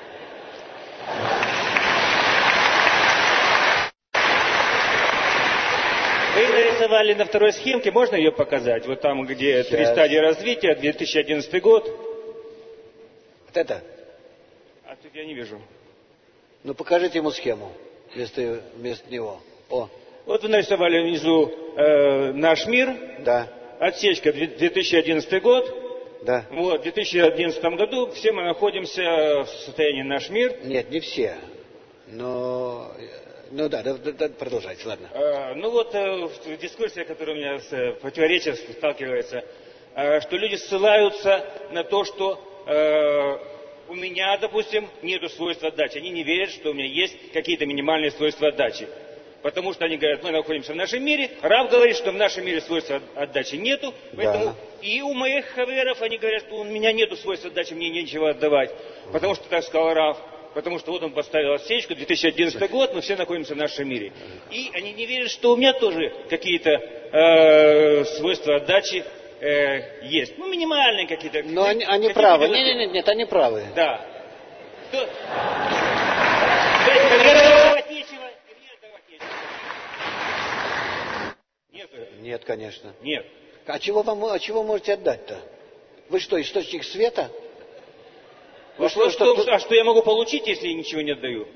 Вы нарисовали на второй схемке, можно ее показать? Вот там, где Сейчас. три стадии развития, две тысячи одиннадцатый год. Вот это? А тут я не вижу. Ну покажите ему схему вместо, вместо него. О. Вот вы нарисовали внизу э, наш мир. Да. Отсечка две тысячи одиннадцатый год. Да. Вот, в две тысячи одиннадцатом году все мы находимся в состоянии наш мир. Нет, не все. Но... Ну да, да, да продолжайте, ладно. А, ну вот э, в дискуссии, которая у меня с э, противоречием сталкивается, э, что люди ссылаются на то, что э, у меня, допустим, нету свойства отдачи. Они не верят, что у меня есть какие-то минимальные свойства отдачи. Потому что они говорят, мы находимся в нашем мире. Рав говорит, что в нашем мире свойства отдачи нету. Поэтому да. И у моих хаверов они говорят, что у меня нету свойства отдачи, мне нечего отдавать. Потому что так сказал Рав. Потому что вот он поставил отсечку, две тысячи одиннадцатый год, мы все находимся в нашем мире. И они не верят, что у меня тоже какие-то э, свойства отдачи э, есть. Ну, минимальные какие-то. Но они, они правы. Нет, нет, нет, нет, они правы. Да. То, то есть, когда Нет, конечно. Нет. А чего вам, а чего можете отдать-то? Вы что, источник света? Вы Вопрос что, в том, что... а что я могу получить, если я ничего не отдаю?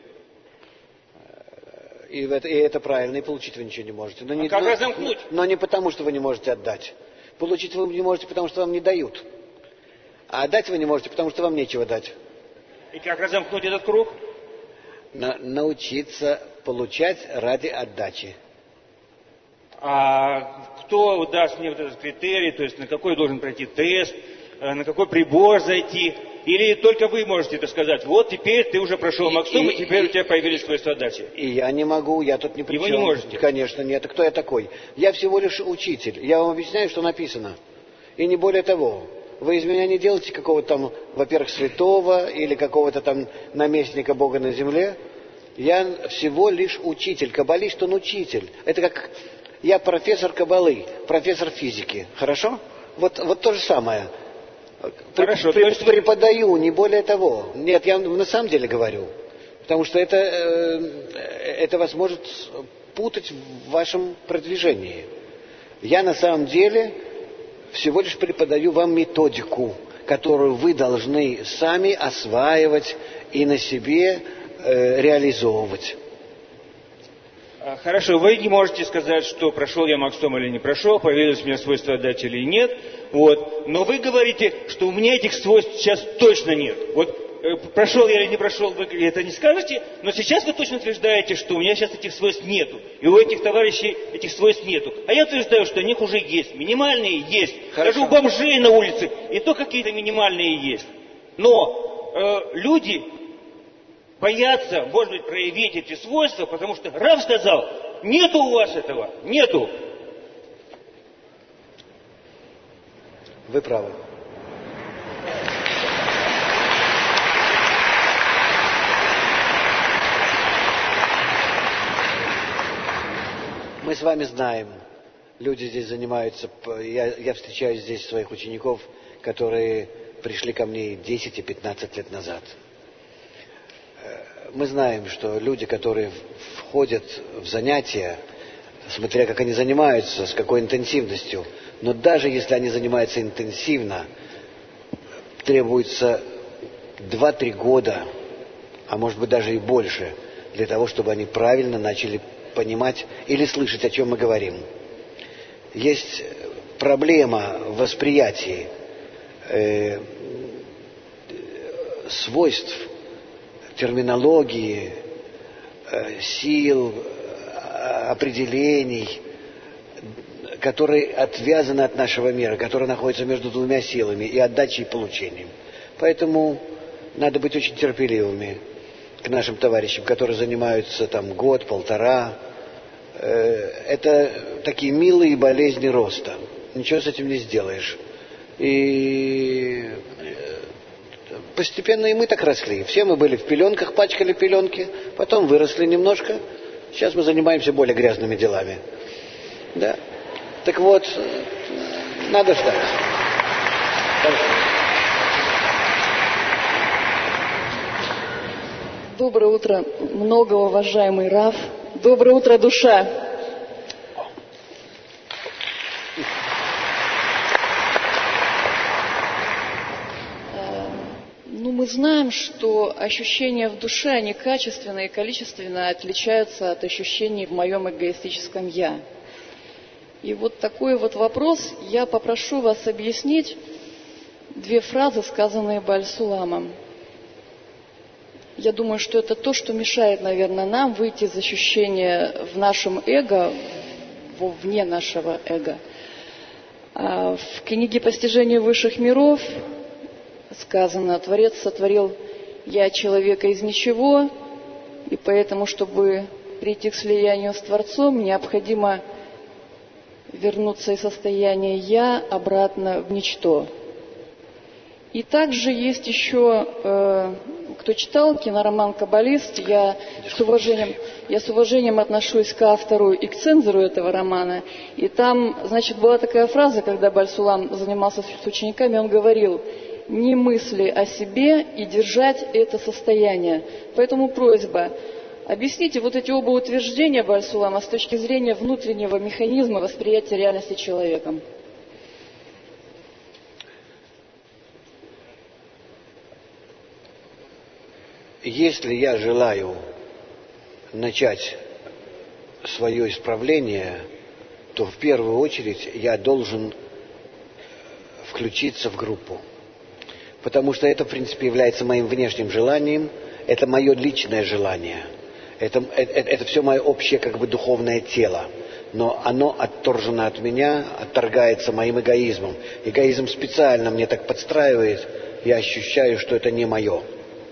И это, и это правильно, и получить вы ничего не можете. Но а не, как но, разомкнуть? Но не потому, что вы не можете отдать. Получить вы не можете, потому что вам не дают. А отдать вы не можете, потому что вам нечего дать. И как разомкнуть этот круг? На, научиться получать ради отдачи. А кто даст мне вот этот критерий, то есть на какой должен пройти тест, на какой прибор зайти? Или только вы можете это сказать? Вот теперь ты уже прошел Максум, и, и теперь и, у тебя появились свойства отдачи. И я не могу, я тут не при чем. И вы не можете? Конечно, нет. А кто я такой? Я всего лишь учитель. Я вам объясняю, что написано. И не более того. Вы из меня не делаете какого-то там, во-первых, святого или какого-то там наместника Бога на земле. Я всего лишь учитель. Каббалист, он учитель. Это как... Я профессор каббалы, профессор физики. Хорошо? Вот, вот то же самое. Хорошо. При, есть... Преподаю, не более того. Нет, я на самом деле говорю. Потому что это, это вас может путать в вашем продвижении. Я на самом деле всего лишь преподаю вам методику, которую вы должны сами осваивать и на себе э, реализовывать. Хорошо, вы не можете сказать, что прошел я Максом или не прошел, появились у меня свойства отдачи или нет. Вот. Но вы говорите, что у меня этих свойств сейчас точно нет. Вот э, прошел я или не прошел, вы это не скажете, но сейчас вы точно утверждаете, что у меня сейчас этих свойств нету. И у этих товарищей этих свойств нету. А я утверждаю, что у них уже есть. Минимальные есть. Хорошо. Даже у бомжей на улице и то какие-то минимальные есть. Но э, люди... боятся, может быть, проявить эти свойства, потому что Рав сказал, нету у вас этого, нету. Вы правы. Мы с вами знаем, люди здесь занимаются, я, я встречаю здесь своих учеников, которые пришли ко мне десять и пятнадцать лет назад. Мы знаем, что люди, которые входят в занятия, смотря как они занимаются, с какой интенсивностью, но даже если они занимаются интенсивно, требуется два-три года, а может быть даже и больше, для того, чтобы они правильно начали понимать или слышать, о чем мы говорим. Есть проблема в восприятии э, свойств, терминологии, сил, определений, которые отвязаны от нашего мира, которые находятся между двумя силами, и отдачей, и получением. Поэтому надо быть очень терпеливыми к нашим товарищам, которые занимаются там год, полтора. Это такие милые болезни роста. Ничего с этим не сделаешь. И... постепенно и мы так росли. Все мы были в пеленках, пачкали пеленки, потом выросли немножко. Сейчас мы занимаемся более грязными делами. Да. Так вот, надо ждать. Доброе утро, многоуважаемый Рав. Доброе утро, душа. Ну, мы знаем, что ощущения в душе, они качественно и количественно отличаются от ощущений в моем эгоистическом «я». И вот такой вот вопрос я попрошу вас объяснить две фразы, сказанные Бааль-Суламом. Я думаю, что это то, что мешает, наверное, нам выйти из ощущения в нашем эго, вне нашего эго. В книге «Постижение высших миров» сказано: Творец сотворил я человека из ничего, и поэтому, чтобы прийти к слиянию с Творцом, необходимо вернуться из состояния «я» обратно в ничто. И также есть еще, э, кто читал кинороман «Каббалист», я с, уважением, я с уважением отношусь к автору и к цензору этого романа. И там, значит, была такая фраза, когда Бааль-Сулам занимался с учениками, он говорил: не мысли о себе и держать это состояние. Поэтому просьба, Объясните вот эти оба утверждения Баль-Сулама с точки зрения внутреннего механизма восприятия реальности человеком. Если я желаю начать свое исправление, то в первую очередь я должен включиться в группу. Потому что это, в принципе, является моим внешним желанием, это мое личное желание. Это, это, это все мое общее, как бы, духовное тело. Но оно отторжено от меня, отторгается моим эгоизмом. Эгоизм специально мне так подстраивает, я ощущаю, что это не мое.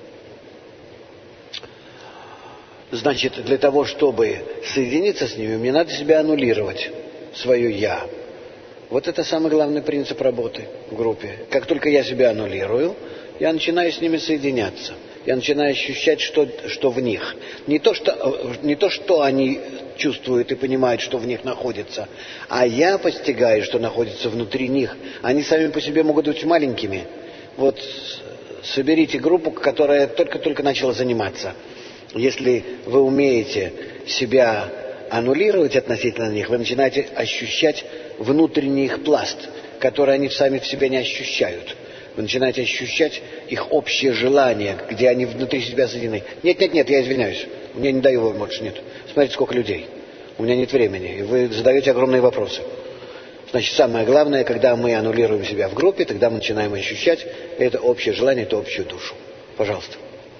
Значит, для того, чтобы соединиться с ними, мне надо себя аннулировать, свое «я». Вот это самый главный принцип работы в группе. Как только я себя аннулирую, я начинаю с ними соединяться. Я начинаю ощущать, что, что в них. Не то что, не то, что они чувствуют и понимают, что в них находится, а я постигаю, что находится внутри них. Они сами по себе могут быть маленькими. Вот соберите группу, которая только-только начала заниматься. Если вы умеете себя аннулировать относительно них, вы начинаете ощущать внутренний их пласт, который они сами в себе не ощущают. Вы начинаете ощущать их общее желание, где они внутри себя соединены. Нет, нет, нет, я извиняюсь. У меня не даю вам больше, нет. Смотрите, сколько людей. У меня нет времени. И вы задаете огромные вопросы. Значит, самое главное, когда мы аннулируем себя в группе, тогда мы начинаем ощущать это общее желание, эту общую душу. Пожалуйста.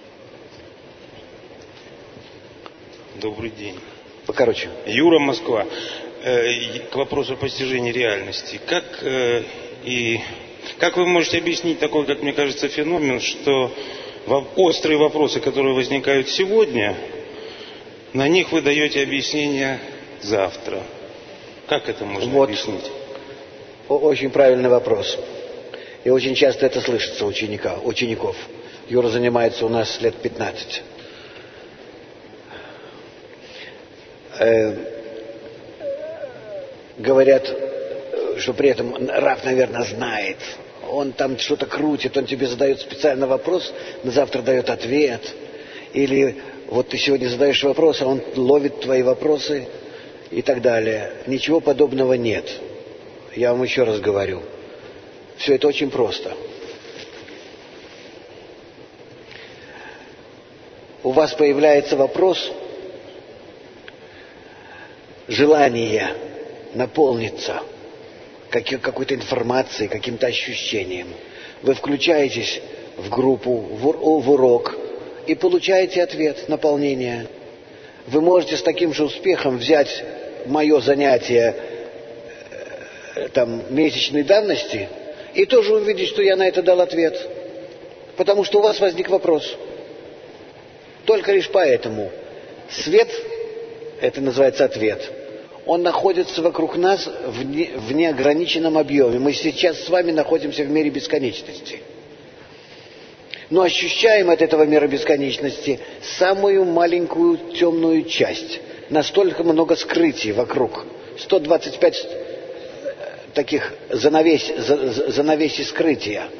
Добрый день. Покороче. Юра, Москва. К вопросу постижения реальности. Как, и, как вы можете объяснить такой, как мне кажется, феномен, что острые вопросы, которые возникают сегодня, на них вы даете объяснение завтра? Как это можно вот объяснить? Очень правильный вопрос. И очень часто это слышится у ученика, учеников. Юра занимается у нас лет пятнадцать. Э, говорят, что при этом Рав, наверное, знает. Он там что-то крутит, он тебе задает специально вопрос, на завтра дает ответ. Или вот ты сегодня задаешь вопрос, а он ловит твои вопросы и так далее. Ничего подобного нет. Я вам еще раз говорю. Все это очень просто. У вас появляется вопрос, желание наполниться какой-то информацией, каким-то ощущением. Вы включаетесь в группу, в урок и получаете ответ, наполнение. Вы можете с таким же успехом взять мое занятие там, месячной давности и тоже увидеть, что я на это дал ответ. Потому что у вас возник вопрос. Только лишь поэтому. Свет, это называется ответ, он находится вокруг нас в, не, в неограниченном объеме. Мы сейчас с вами находимся в мире бесконечности. Но ощущаем от этого мира бесконечности самую маленькую темную часть. Настолько много скрытий вокруг. сто двадцать пять таких занавес, занавесей скрытия.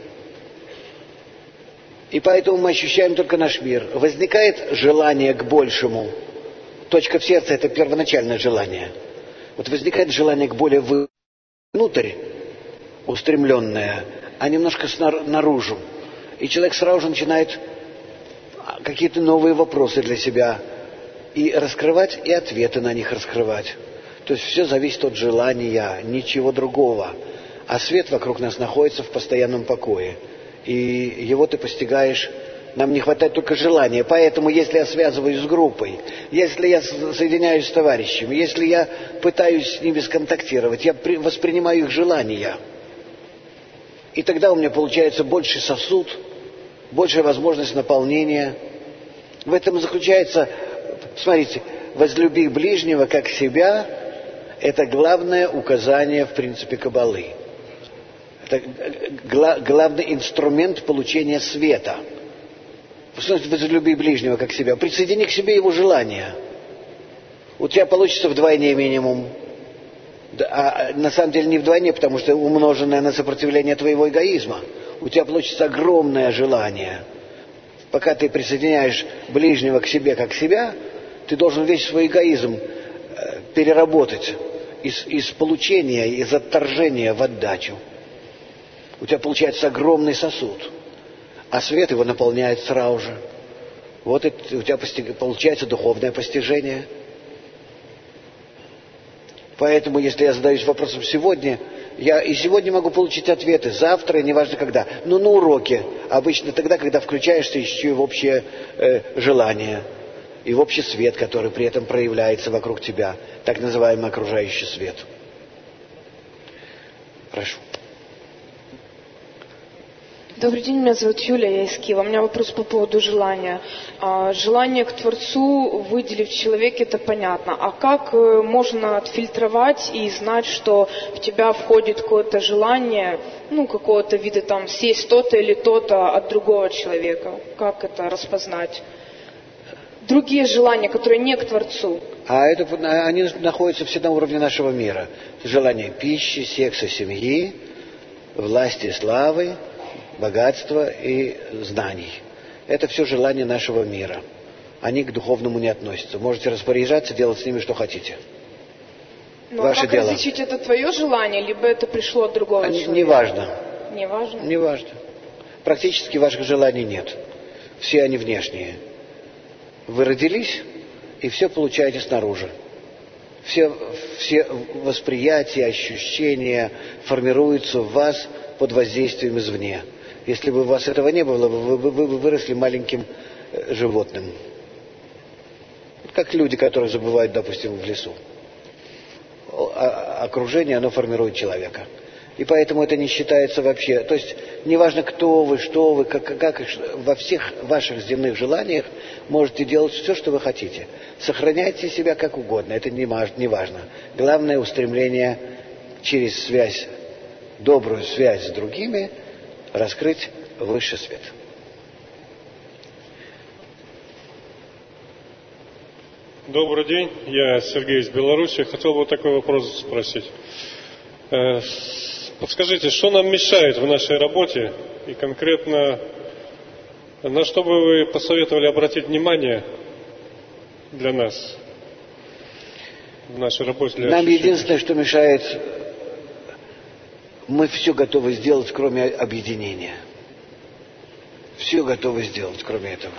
И поэтому мы ощущаем только наш мир. Возникает желание к большему. Точка в сердце – это первоначальное желание. Вот возникает желание к более внутрь устремленное, а немножко наружу. И человек сразу же начинает какие-то новые вопросы для себя и раскрывать, и ответы на них раскрывать. То есть все зависит от желания, ничего другого. А свет вокруг нас находится в постоянном покое. И его ты постигаешь. Нам не хватает только желания. Поэтому, если я связываюсь с группой, если я соединяюсь с товарищами, если я пытаюсь с ними сконтактировать, я воспринимаю их желания. И тогда у меня получается больший сосуд, большая возможность наполнения. В этом заключается, смотрите, возлюби ближнего как себя, это главное указание в принципе Каббалы. Это главный инструмент получения света. Что значит возлюби ближнего как себя? Присоедини к себе его желания. У тебя получится вдвойне минимум. А на самом деле не вдвойне, потому что умноженное на сопротивление твоего эгоизма. У тебя получится огромное желание. Пока ты присоединяешь ближнего к себе как себя, Ты должен весь свой эгоизм переработать из, из получения, из отторжения в отдачу. У тебя получается огромный сосуд, а свет его наполняет сразу же. Вот и у тебя получается духовное постижение. Поэтому, если я задаюсь вопросом сегодня, я и сегодня могу получить ответы, завтра, неважно когда. Но на уроке, обычно тогда, когда включаешься еще и в общее э, желание, и в общий свет, который при этом проявляется вокруг тебя, так называемый окружающий свет. Прошу. Добрый день, меня зовут Юля, я из Киева. У меня вопрос по поводу желания. Желание к Творцу выделить в человеке, это понятно. А как можно отфильтровать и знать, что в тебя входит какое-то желание, ну, какого-то вида там съесть то-то или то-то от другого человека? Как это распознать? Другие желания, которые не к Творцу. А это, они находятся все на уровне нашего мира. Желание пищи, секса, семьи, власти, славы, богатства и знаний. Это все желания нашего мира. Они к духовному не относятся. Можете распоряжаться, делать с ними, что хотите. Но Ваше как дело. различить, это твое желание, либо это пришло от другого Они, человека? не важно. Не важно? Не важно. Практически ваших желаний нет. Все они внешние. Вы родились, и все получаете снаружи. Все, все восприятия, ощущения формируются в вас под воздействием извне. Если бы у вас этого не было, вы бы вы, вы выросли маленьким животным. Как люди, которые забывают, допустим, в лесу. А окружение, оно формирует человека. И поэтому это не считается вообще. То есть, неважно, кто вы, что вы, как, как во всех ваших земных желаниях можете делать все, что вы хотите. Сохраняйте себя как угодно, это не важно. Главное устремление через связь, добрую связь с другими, раскрыть высший свет. Добрый день, я Сергей из Беларуси. Хотел бы такой вопрос спросить. Подскажите, что нам мешает в нашей работе и конкретно на что бы вы посоветовали обратить внимание для нас в нашей работе? Для Нам ощущения? единственное, что мешает, мы все готовы сделать, кроме объединения. Все готовы сделать, кроме этого.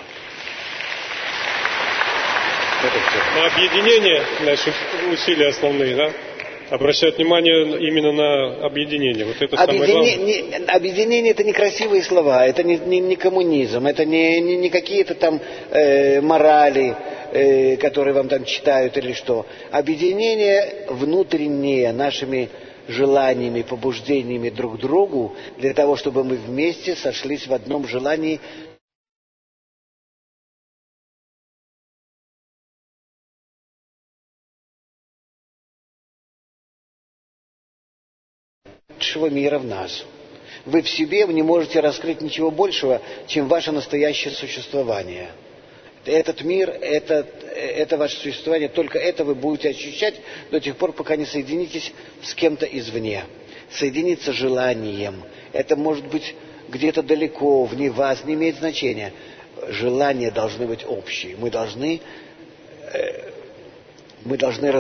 Это все. На объединение наши усилия основные, да? Обращать внимание именно на объединение. Вот это самое главное. Не, объединение — это не красивые слова, это не, не, не коммунизм, это не, не, не какие-то там э, морали, э, которые вам там читают или что. Объединение внутреннее нашими желаниями, побуждениями друг к другу, для того, чтобы мы вместе сошлись в одном желании. Высшего мира в нас. Вы в себе не можете раскрыть ничего большего, чем ваше настоящее существование. Этот мир, это, это ваше существование, только это вы будете ощущать до тех пор, пока не соединитесь с кем-то извне. Соединиться желанием. Это может быть где-то далеко, вне вас, не имеет значения. Желания должны быть общие. Мы должны, мы должны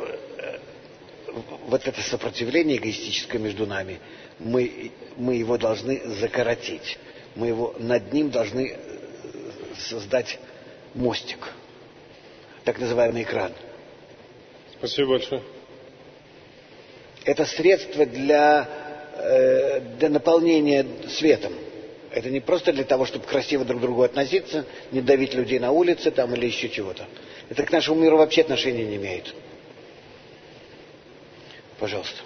вот это сопротивление эгоистическое между нами, мы, мы его должны закоротить. Мы его, над ним должны создать мостик. Так называемый экран. Спасибо большое. Это средство для, э, для наполнения светом. Это не просто для того, чтобы красиво друг к другу относиться, не давить людей на улице там, или еще чего-то. Это к нашему миру вообще отношения не имеет. Пожалуйста.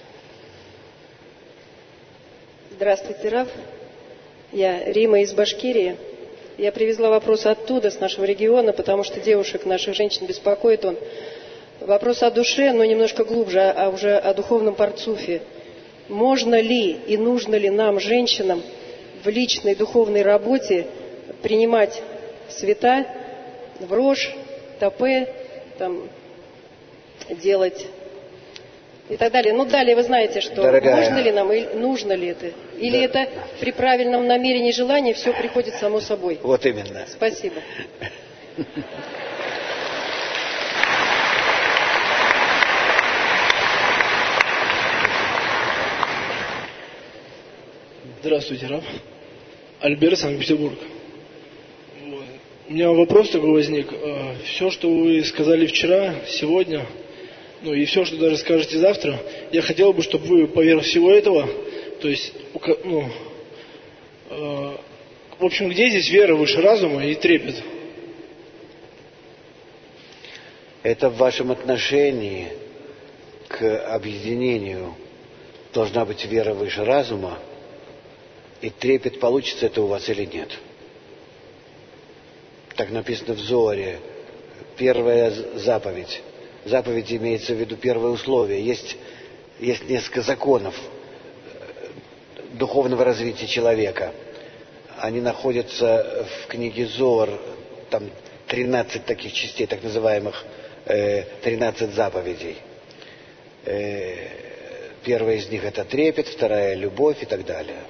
Здравствуйте, Рав. Я Рима из Башкирии. Я привезла вопрос оттуда, с нашего региона, потому что девушек, наших женщин беспокоит он. Вопрос о душе, но немножко глубже, а уже о духовном парцуфе. Можно ли и нужно ли нам, женщинам, в личной духовной работе принимать света, врожь, топе, там, делать и так далее. Ну, далее вы знаете, что Дорогая, можно ли нам и нужно ли это. Или да. Это при правильном намерении, желании все приходит само собой. Вот именно. Спасибо. Здравствуйте, Раб. Альберт, Санкт-Петербург. Вот. У меня вопрос такой возник. Все, что вы сказали вчера, сегодня, ну и все, что даже скажете завтра, я хотел бы, чтобы вы поверх всего этого, то есть, ну, э, в общем, где здесь вера выше разума и трепет? Это в вашем отношении к объединению должна быть вера выше разума, и трепет, получится это у вас или нет. Так написано в Зоаре. Первая заповедь. Заповедь имеется в виду первое условие. Есть, есть несколько законов духовного развития человека. Они находятся в книге Зоар, там тринадцать таких частей, так называемых э, тринадцать заповедей. Э, первая из них это трепет, вторая любовь и так далее.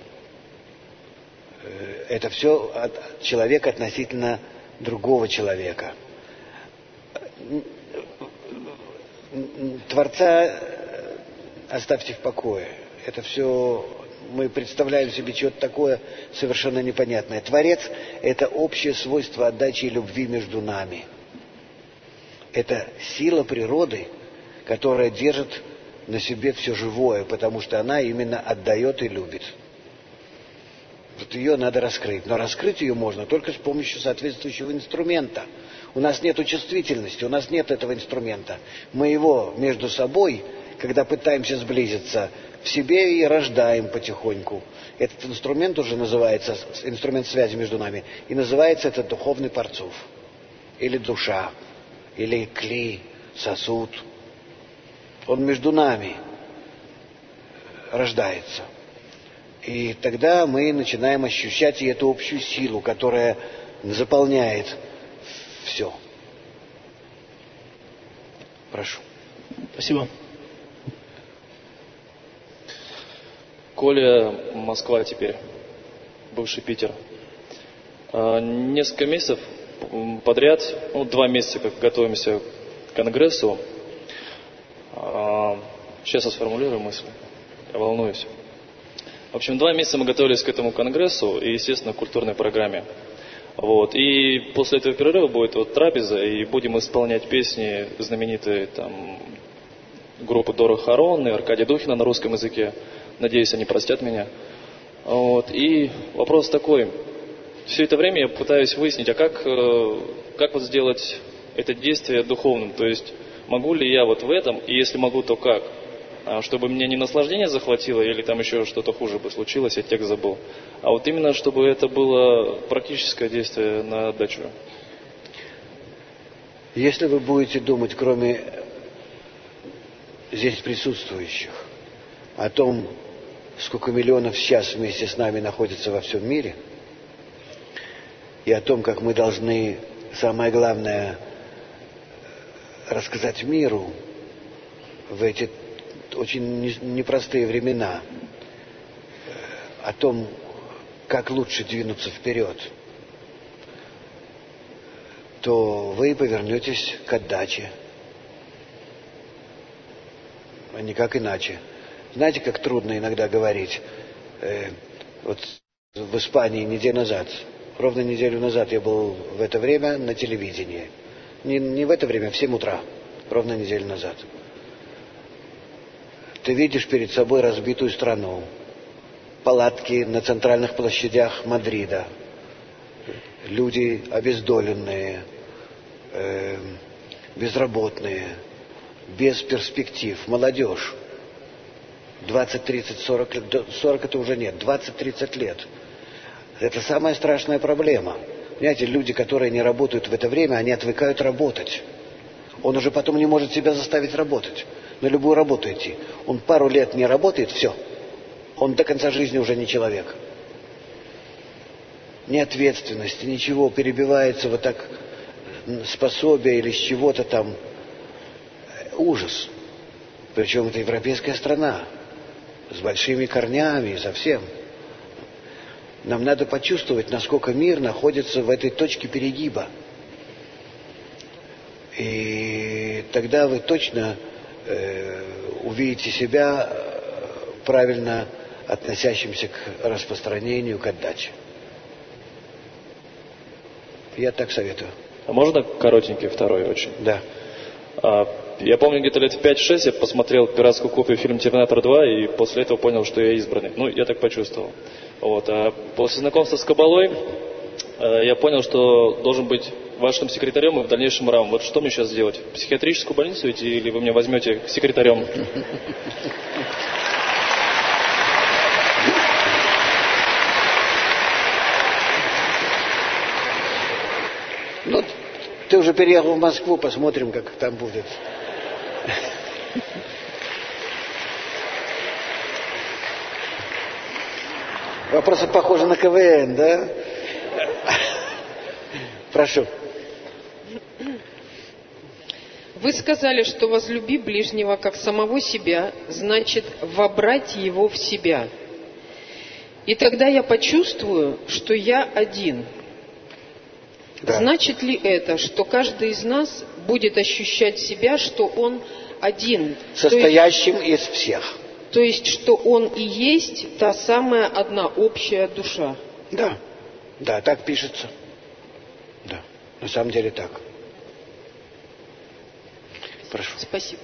Э, это все от человека относительно другого человека. Творца оставьте в покое. Это все мы представляем себе что-то такое совершенно непонятное. Творец – это общее свойство отдачи и любви между нами. Это сила природы, которая держит на себе все живое, потому что она именно отдает и любит. Вот ее надо раскрыть. Но раскрыть ее можно только с помощью соответствующего инструмента. У нас нет чувствительности, у нас нет этого инструмента. Мы его между собой, когда пытаемся сблизиться, в себе и рождаем потихоньку. Этот инструмент уже называется, инструмент связи между нами, и называется это духовный парцуф. Или душа, или кли, сосуд. Он между нами рождается. И тогда мы начинаем ощущать и эту общую силу, которая заполняет все. Прошу. Спасибо. Коля, Москва теперь, бывший Питер. Несколько месяцев подряд, ну, два месяца, как готовимся к конгрессу. Сейчас я сформулирую мысль, я волнуюсь. В общем, два месяца мы готовились к этому конгрессу и, естественно, к культурной программе. Вот. И после этого перерыва будет вот трапеза, и будем исполнять песни знаменитые там группы Дора Харон и Аркадия Духина на русском языке. Надеюсь, они простят меня. Вот. И вопрос такой. Все это время я пытаюсь выяснить, а как, как вот сделать это действие духовным? То есть, могу ли я вот в этом, и если могу, то как? Чтобы меня не наслаждение захватило, или там еще что-то хуже бы случилось, я текст забыл. А вот именно, чтобы это было практическое действие на отдачу. Если вы будете думать, кроме здесь присутствующих, о том, сколько миллионов сейчас вместе с нами находится во всем мире, и о том, как мы должны, самое главное, рассказать миру в эти очень непростые времена, о том, как лучше двинуться вперед, то вы повернетесь к отдаче, а никак иначе. Знаете, как трудно иногда говорить. Э, вот в Испании неделю назад, ровно неделю назад я был в это время на телевидении. Не, не в это время, в семь утра, ровно неделю назад. Ты видишь перед собой разбитую страну, палатки на центральных площадях Мадрида, люди обездоленные, э, безработные, без перспектив, молодежь. двадцать, тридцать, сорок лет, сорок это уже нет, двадцать-тридцать лет. Это самая страшная проблема. Понимаете, люди, которые не работают в это время, они отвыкают работать. Он уже потом не может себя заставить работать. На любую работу идти. Он пару лет не работает, все. Он до конца жизни уже не человек. Ни ответственности, ничего, перебивается вот так с пособия или с чего-то там. Ужас. Причем это европейская страна. С большими корнями и совсем. Нам надо почувствовать, насколько мир находится в этой точке перегиба. И тогда вы точно э, увидите себя правильно относящимся к распространению, к отдаче. Я так советую. А можно коротенький второй очень? Да. А, я помню, где-то лет в пять-шесть я посмотрел пиратскую копию фильма «Терминатор два», и после этого понял, что я избранный. Ну, я так почувствовал. Вот. А после знакомства с Кабалой а, я понял, что должен быть вашим секретарем и в дальнейшем равом. Вот что мне сейчас делать? В психиатрическую больницу идти, или вы меня возьмете секретарем? Ну, ты уже переехал в Москву, посмотрим, как там будет. Вопросы похожи на КВН, да? Прошу. Вы сказали, что возлюби ближнего как самого себя, значит, вобрать его в себя. И тогда я почувствую, что я один. Да. Значит ли это, что каждый из нас будет ощущать себя, что он один? Состоящим то есть, из всех. То есть, что он и есть та самая одна общая душа? Да, да, так пишется. Да, на самом деле так. Прошу. Спасибо.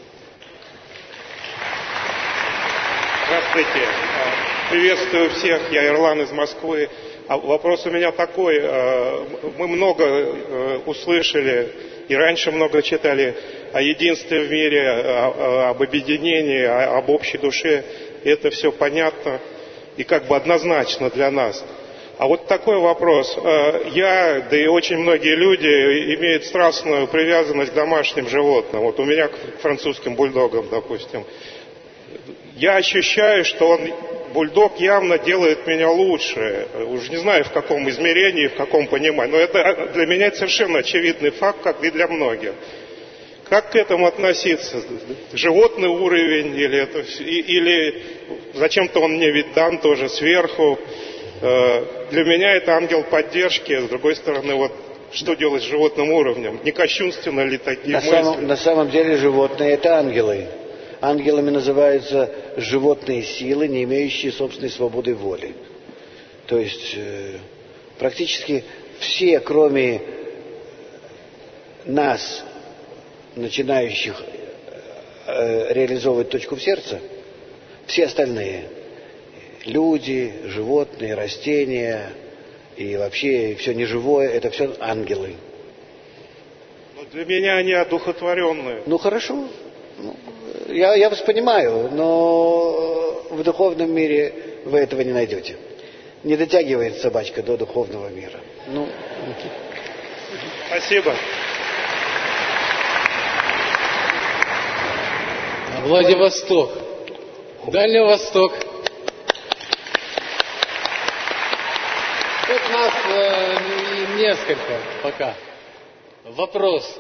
Здравствуйте. Приветствую всех. Я Ирлан из Москвы. А вопрос у меня такой. Мы много услышали и раньше много читали о единстве в мире, об объединении, об общей душе. И это все понятно и как бы однозначно для нас. А вот такой вопрос. Я, да и очень многие люди имеют страстную привязанность к домашним животным. Вот у меня к французским бульдогам, допустим. Я ощущаю, что он, бульдог явно делает меня лучше. Уж не знаю, в каком измерении, в каком понимании. Но это для меня это совершенно очевидный факт, как и для многих. Как к этому относиться? Животный уровень или, это, или зачем-то он мне ведь дан тоже сверху? Для меня это ангел поддержки, с другой стороны, вот что делать с животным уровнем? Не кощунственно ли такие на мысли? Самом, на самом деле животные это ангелы. Ангелами называются животные силы, не имеющие собственной свободы воли. То есть э, практически все, кроме нас, начинающих э, реализовывать точку в сердце, все остальные люди, животные, растения и вообще все неживое, это все ангелы. Но для меня они одухотворенные. Ну хорошо, ну, я, я вас понимаю, но в духовном мире вы этого не найдете. Не дотягивает собачка до духовного мира. Ну. Спасибо. Владивосток. Дальний Восток. Тут нас э, несколько пока. Вопрос.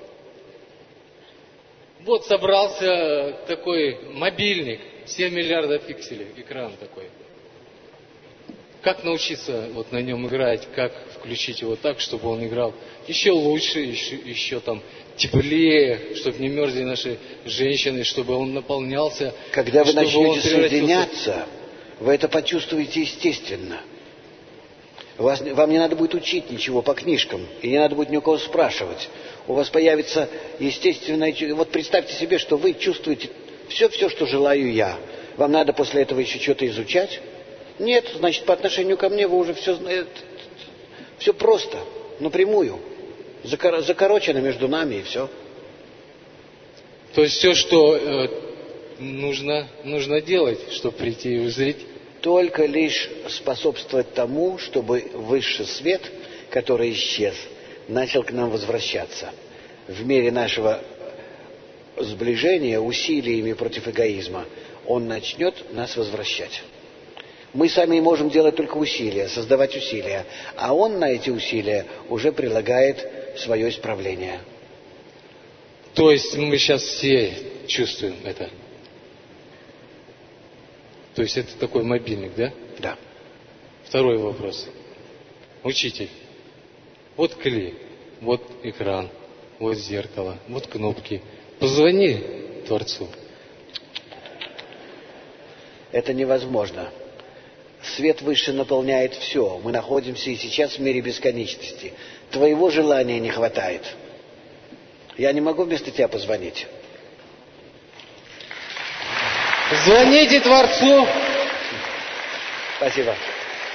Вот собрался такой мобильник, семь миллиардов пикселей, экран такой. Как научиться вот на нем играть, как включить его так, чтобы он играл еще лучше, еще, еще там теплее, чтобы не мерзли наши женщины, чтобы он наполнялся. Когда вы начнете превратился... соединяться, вы это почувствуете естественно. Вас, вам не надо будет учить ничего по книжкам, и не надо будет ни у кого спрашивать. У вас появится естественное... Вот представьте себе, что вы чувствуете все-все, что желаю я. Вам надо после этого еще что-то изучать? Нет, значит, по отношению ко мне вы уже все знаете. Все просто, напрямую. Закор... Закорочено между нами и все. То есть все, что э, нужно, нужно делать, чтобы прийти и узреть? Только лишь способствовать тому, чтобы высший свет, который исчез, начал к нам возвращаться. В мере нашего сближения усилиями против эгоизма он начнет нас возвращать. Мы сами можем делать только усилия, создавать усилия, а он на эти усилия уже прилагает свое исправление. То есть мы сейчас все чувствуем это? То есть это такой мобильник, да? Да. Второй вопрос. Учитель, вот клей, вот экран, вот зеркало, вот кнопки. Позвони Творцу. Это невозможно. Свет выше наполняет все. Мы находимся и сейчас в мире бесконечности. Твоего желания не хватает. Я не могу вместо тебя позвонить. Звоните Творцу. Спасибо.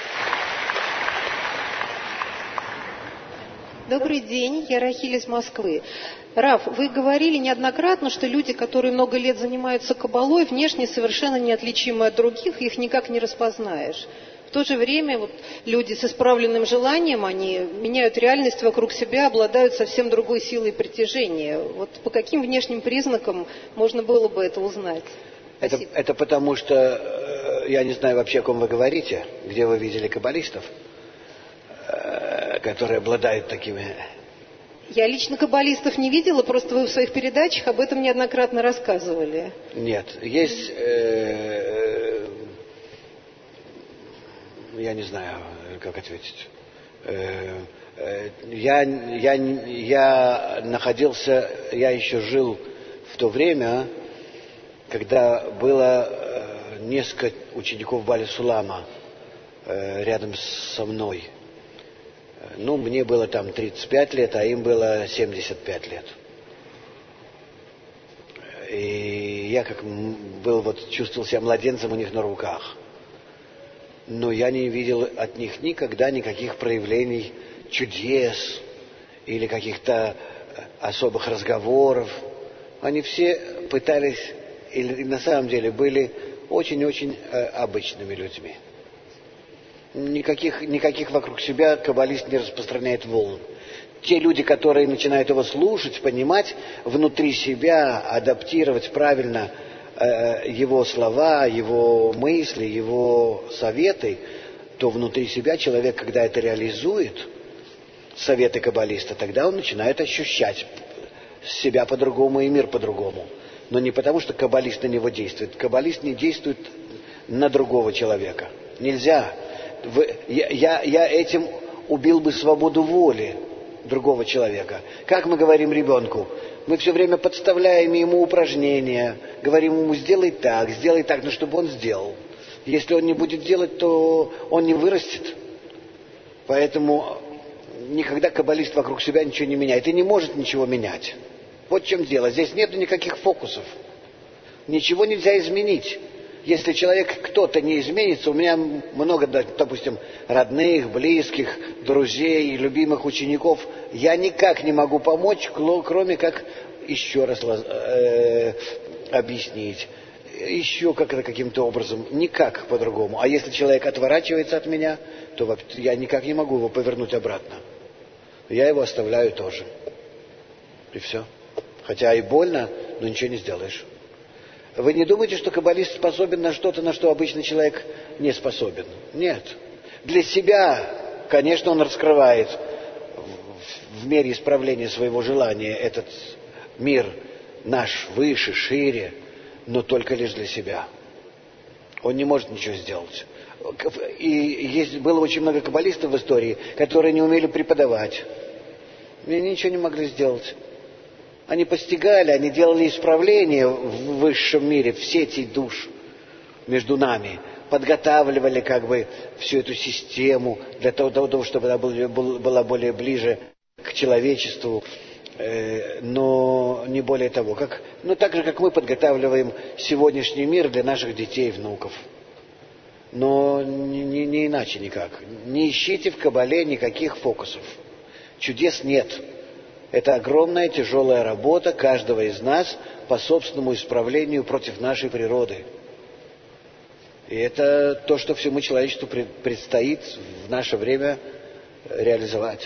Добрый день, я Рахиль из Москвы. Раф, вы говорили неоднократно, что люди, которые много лет занимаются каббалой, внешне совершенно неотличимы от других, их никак не распознаешь. В то же время вот, люди с исправленным желанием, они меняют реальность вокруг себя, обладают совсем другой силой притяжения. Вот по каким внешним признакам можно было бы это узнать? Это, это потому что, э, я не знаю вообще, о ком вы говорите, где вы видели каббалистов, э, которые обладают такими... Я лично каббалистов не видела, просто вы в своих передачах об этом неоднократно рассказывали. Нет, есть, э, я не знаю, как ответить. Э, э, я, я, я находился, я еще жил в то время, когда было э, несколько учеников Бали Сулама э, рядом со мной. Ну, мне было там тридцать пять лет, а им было семьдесят пять лет. И я как был, вот, чувствовал себя младенцем у них на руках. Но я не видел от них никогда никаких проявлений чудес или каких-то особых разговоров. Они все пытались, или на самом деле были очень-очень э, обычными людьми. Никаких, никаких вокруг себя каббалист не распространяет волн. Те люди, которые начинают его слушать, понимать, внутри себя адаптировать правильно э, его слова, его мысли, его советы, то внутри себя человек, когда это реализует, советы каббалиста, тогда он начинает ощущать себя по-другому и мир по-другому. Но не потому, что каббалист на него действует. Каббалист не действует на другого человека. Нельзя. Вы, я, я, я этим убил бы свободу воли другого человека. Как мы говорим ребенку? Мы все время подставляем ему упражнения, говорим ему: сделай так, сделай так, но чтобы он сделал. Если он не будет делать, то он не вырастет. Поэтому никогда каббалист вокруг себя ничего не меняет и не может ничего менять. Вот в чем дело. Здесь нет никаких фокусов. Ничего нельзя изменить. Если человек, кто-то не изменится, у меня много, допустим, родных, близких, друзей, любимых учеников, я никак не могу помочь, кроме как еще раз э, объяснить, еще как-то каким-то образом, никак по-другому. А если человек отворачивается от меня, то я никак не могу его повернуть обратно. Я его оставляю тоже. И все. Хотя и больно, но ничего не сделаешь. Вы не думаете, что каббалист способен на что-то, на что обычный человек не способен? Нет. Для себя, конечно, он раскрывает в мере исправления своего желания этот мир наш выше, шире, но только лишь для себя. Он не может ничего сделать. И есть, было очень много каббалистов в истории, которые не умели преподавать. И они ничего не могли сделать. Они постигали, они делали исправления в высшем мире, в сети душ между нами, подготавливали как бы всю эту систему для того, чтобы она была более ближе к человечеству, но не более того. Как, ну, так же, как мы подготавливаем сегодняшний мир для наших детей и внуков. Но не, не иначе никак. Не ищите в каббале никаких фокусов. Чудес нет. Это огромная тяжелая работа каждого из нас по собственному исправлению против нашей природы. И это то, что всему человечеству предстоит в наше время реализовать.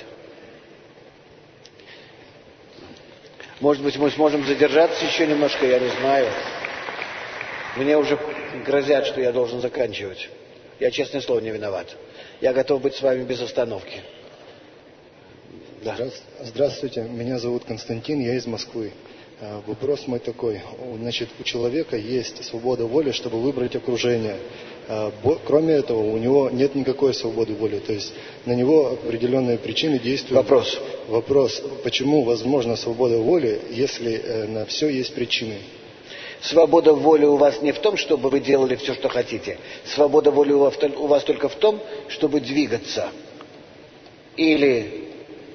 Может быть, мы сможем задержаться еще немножко, я не знаю. Мне уже грозят, что я должен заканчивать. Я, честное слово, не виноват. Я готов быть с вами без остановки. Да. Здравствуйте, меня зовут Константин, я из Москвы. Вопрос мой такой. Значит, у человека есть свобода воли, чтобы выбрать окружение. Кроме этого, у него нет никакой свободы воли. То есть на него определенные причины действуют. Вопрос. Вопрос. Почему возможна свобода воли, если на все есть причины? Свобода воли у вас не в том, чтобы вы делали все, что хотите. Свобода воли у вас, у вас только в том, чтобы двигаться. Или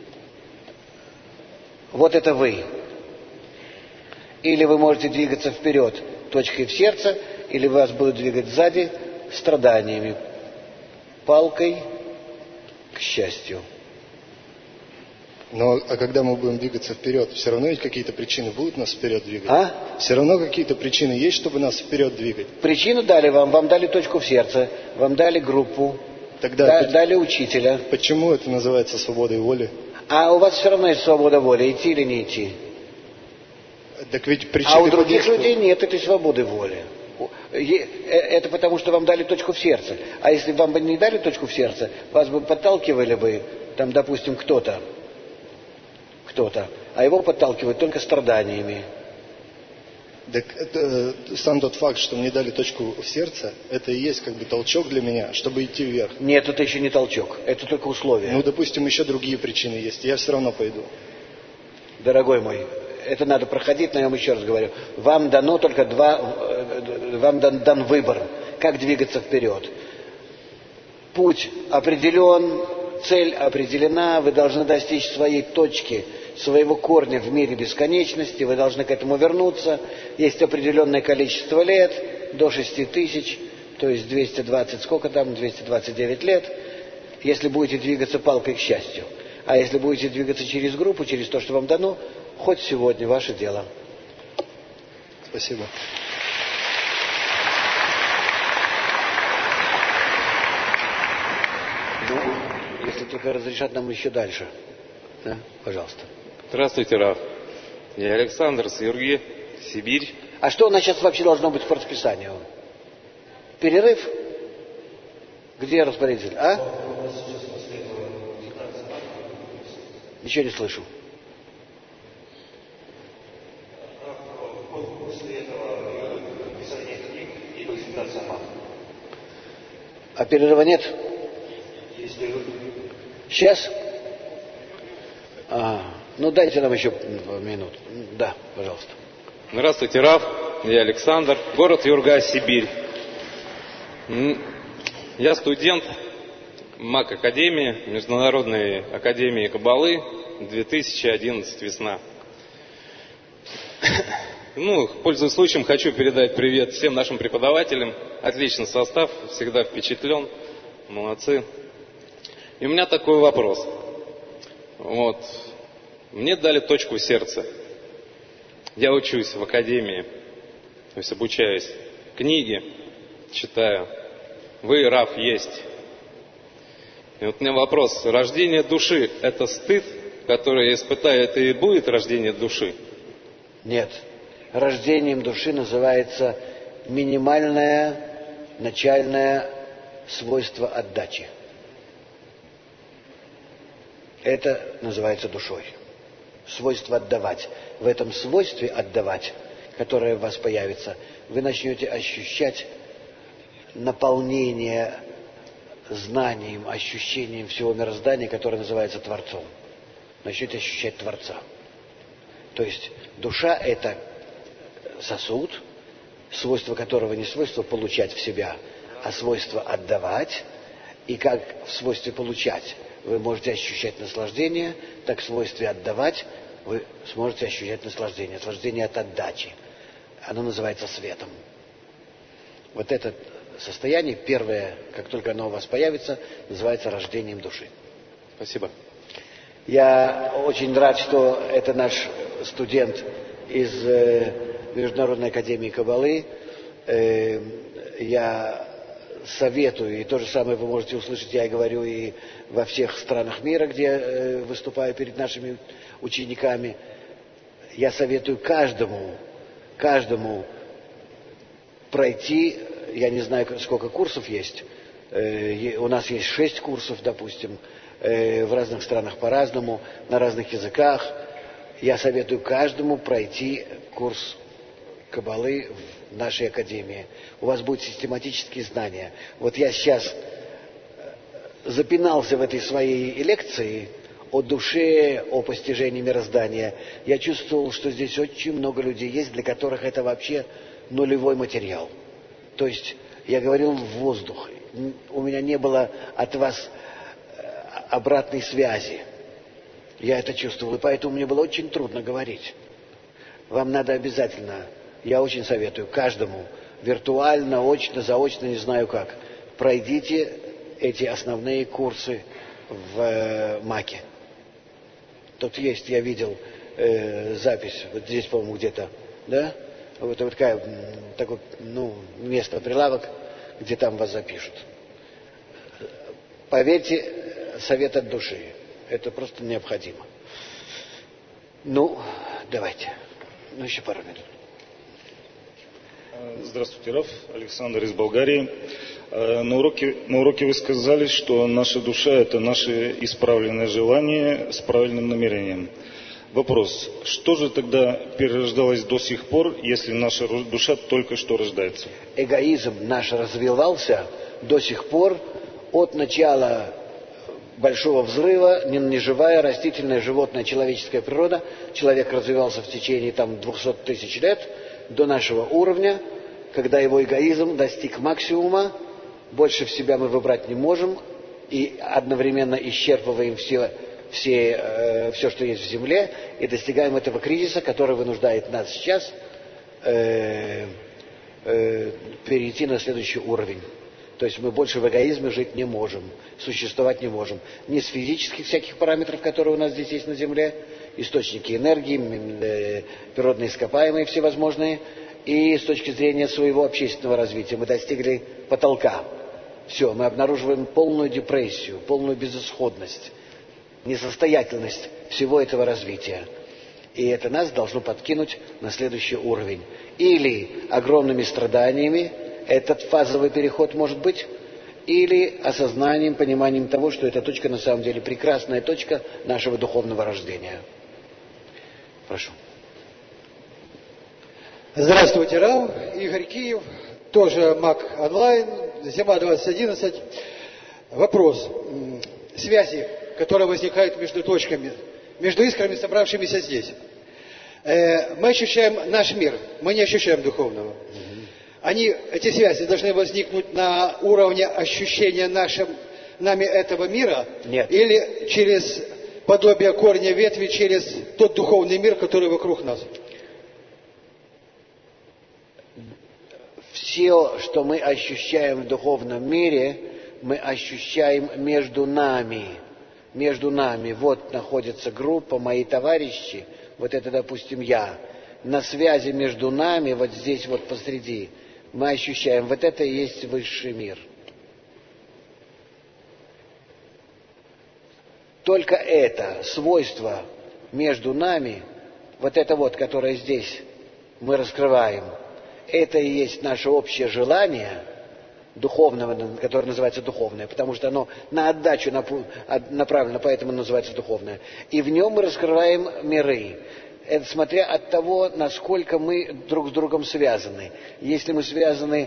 вот это вы. Или вы можете двигаться вперед точкой в сердце, или вас будут двигать сзади страданиями, палкой к счастью. Но а когда мы будем двигаться вперед, все равно ведь какие-то причины будут нас вперед двигать? А? Все равно какие-то причины есть, чтобы нас вперед двигать? Причину дали вам, вам дали точку в сердце, вам дали группу, Тогда да, дали учителя. Почему это называется свободой воли? А у вас все равно есть свобода воли, идти или не идти. Так ведь причины а у других потому, людей что... нет этой свободы воли. Это потому, что вам дали точку в сердце. А если вам бы не дали точку в сердце, вас бы подталкивали бы, там, допустим, кто-то, кто-то, а его подталкивают только страданиями. Так это, сам тот факт, что мне дали точку в сердце, это и есть как бы толчок для меня, чтобы идти вверх. Нет, это еще не толчок, это только условие. Ну, допустим, еще другие причины есть, я все равно пойду. Дорогой мой, это надо проходить, но я вам еще раз говорю. Вам дано только два, вам дан, дан выбор, как двигаться вперед. Путь определен, цель определена, вы должны достичь своей точки, своего корня в мире бесконечности, вы должны к этому вернуться. Есть определенное количество лет, до шести тысяч, то есть двести двадцать, сколько там, двести двадцать девять лет, если будете двигаться палкой к счастью. А если будете двигаться через группу, через то, что вам дано, хоть сегодня, ваше дело. Спасибо. Ну, если только разрешат нам еще дальше. Да, пожалуйста. Здравствуйте, Раф. Я Александр с Юрги, Сибирь. А что у нас сейчас вообще должно быть по расписанию? Перерыв? Где распорядитель? А? Ничего не слышу. А перерыва нет? Сейчас? А, ну дайте нам еще минуту. Да, пожалуйста. Здравствуйте, Раф. Я Александр. Город Юрга, Сибирь. Я студент МАК Академии, Международной Академии Каббалы, две тысячи одиннадцать весна. Ну, пользуясь случаем, хочу передать привет всем нашим преподавателям. Отличный состав, всегда впечатлен. Молодцы. И у меня такой вопрос. Вот. Мне дали точку в сердце. Я учусь в академии, то есть обучаюсь. Книги читаю. Вы, Раф, есть. И вот у меня вопрос. Рождение души – это стыд, который я испытаю, это и будет рождение души? Нет. Рождением души называется минимальное, начальное свойство отдачи. Это называется душой. Свойство отдавать. В этом свойстве отдавать, которое в вас появится, вы начнете ощущать наполнение знанием, ощущением всего мироздания, которое называется Творцом. Начнете ощущать Творца. То есть душа – это сосуд, свойство которого не свойство получать в себя, а свойство отдавать. И как в свойстве получать вы можете ощущать наслаждение, так в свойстве отдавать вы сможете ощущать наслаждение. Наслаждение от отдачи. Оно называется светом. Вот это состояние, первое, как только оно у вас появится, называется рождением души. Спасибо. Я очень рад, что это наш студент из э, Международной Академии Каббалы. Э, я советую, и то же самое вы можете услышать, я говорю и во всех странах мира, где э, выступаю перед нашими учениками. Я советую каждому, каждому пройти, я не знаю, сколько курсов есть, э, у нас есть шесть курсов, допустим, э, в разных странах по-разному, на разных языках. Я советую каждому пройти курс Каббалы в нашей академии. У вас будут систематические знания. Вот я сейчас запинался в этой своей лекции о душе, о постижении мироздания. Я чувствовал, что здесь очень много людей есть, для которых это вообще нулевой материал. То есть я говорил в воздух. У меня не было от вас обратной связи. Я это чувствовал, и поэтому мне было очень трудно говорить. Вам надо обязательно, я очень советую каждому, виртуально, очно, заочно, не знаю как, пройдите эти основные курсы в э, МАКе. Тут есть, я видел э, запись, вот здесь, по-моему, где-то, да? Вот, вот такая, такое, ну, место, прилавок, где там вас запишут. Поверьте, совет от души. Это просто необходимо. Ну, давайте. Ну, еще пару минут. Здравствуйте, Раф. Александр из Болгарии. На уроке, на уроке вы сказали, что наша душа – это наше исправленное желание с правильным намерением. Вопрос. Что же тогда перерождалось до сих пор, если наша душа только что рождается? Эгоизм наш развивался до сих пор от начала большого взрыва, неживая, растительная, животная, человеческая природа. Человек развивался в течение там двухсот тысяч лет до нашего уровня, когда его эгоизм достиг максимума. Больше в себя мы выбрать не можем и одновременно исчерпываем все, все, э, все что есть в земле, и достигаем этого кризиса, который вынуждает нас сейчас э, э, перейти на следующий уровень. То есть мы больше в эгоизме жить не можем, существовать не можем. Ни с физических всяких параметров, которые у нас здесь есть на Земле, источники энергии, природные ископаемые всевозможные, и с точки зрения своего общественного развития мы достигли потолка. Все, мы обнаруживаем полную депрессию, полную безысходность, несостоятельность всего этого развития. И это нас должно подкинуть на следующий уровень. Или огромными страданиями, этот фазовый переход может быть, или осознанием, пониманием того, что эта точка на самом деле прекрасная точка нашего духовного рождения. Прошу. Здравствуйте, Рав. Игорь Киев, тоже МАК онлайн, Зима двадцать одиннадцать. Вопрос. Связи, которые возникают между точками, между искрами, собравшимися здесь. Мы ощущаем наш мир, мы не ощущаем духовного. Они, эти связи должны возникнуть на уровне ощущения нашим, нами этого мира? Нет. Или через подобие корня ветви, через тот духовный мир, который вокруг нас? Все, что мы ощущаем в духовном мире, мы ощущаем между нами. Между нами. Вот находится группа, мои товарищи, вот это, допустим, я. На связи между нами, вот здесь вот посреди, мы ощущаем, вот это и есть высший мир. Только это свойство между нами, вот это вот, которое здесь мы раскрываем, это и есть наше общее желание духовного, которое называется духовное, потому что оно на отдачу направлено, поэтому называется духовное. И в нем мы раскрываем миры. Это смотря от того, насколько мы друг с другом связаны. Если мы связаны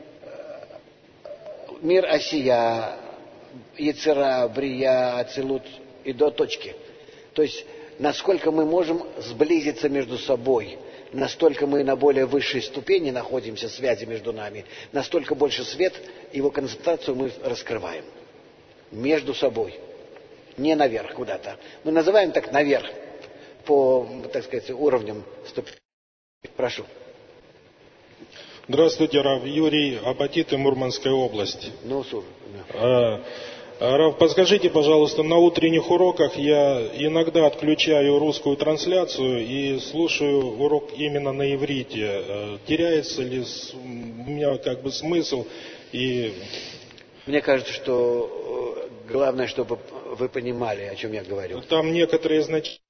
мир Осия, Ецера, Брия, Ацилут и до точки. То есть, насколько мы можем сблизиться между собой, настолько мы на более высшей ступени находимся, связи между нами, настолько больше свет, его концентрацию мы раскрываем. Между собой. Не наверх куда-то. Мы называем так наверх. По, так сказать, уровням ступени. Прошу. Здравствуйте, Рав. Юрий, Апатиты, Мурманская область. Ну, сур. А, Рав, подскажите, пожалуйста, на утренних уроках я иногда отключаю русскую трансляцию и слушаю урок именно на иврите. Теряется ли у меня как бы смысл? И... Мне кажется, что главное, чтобы вы понимали, о чем я говорю. Там некоторые значения.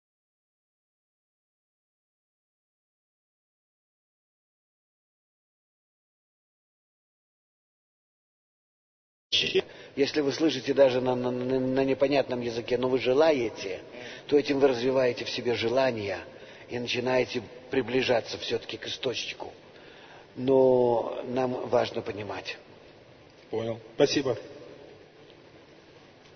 Если вы слышите даже на, на, на непонятном языке, но вы желаете, то этим вы развиваете в себе желание и начинаете приближаться все-таки к источнику. Но нам важно понимать. Понял. Спасибо.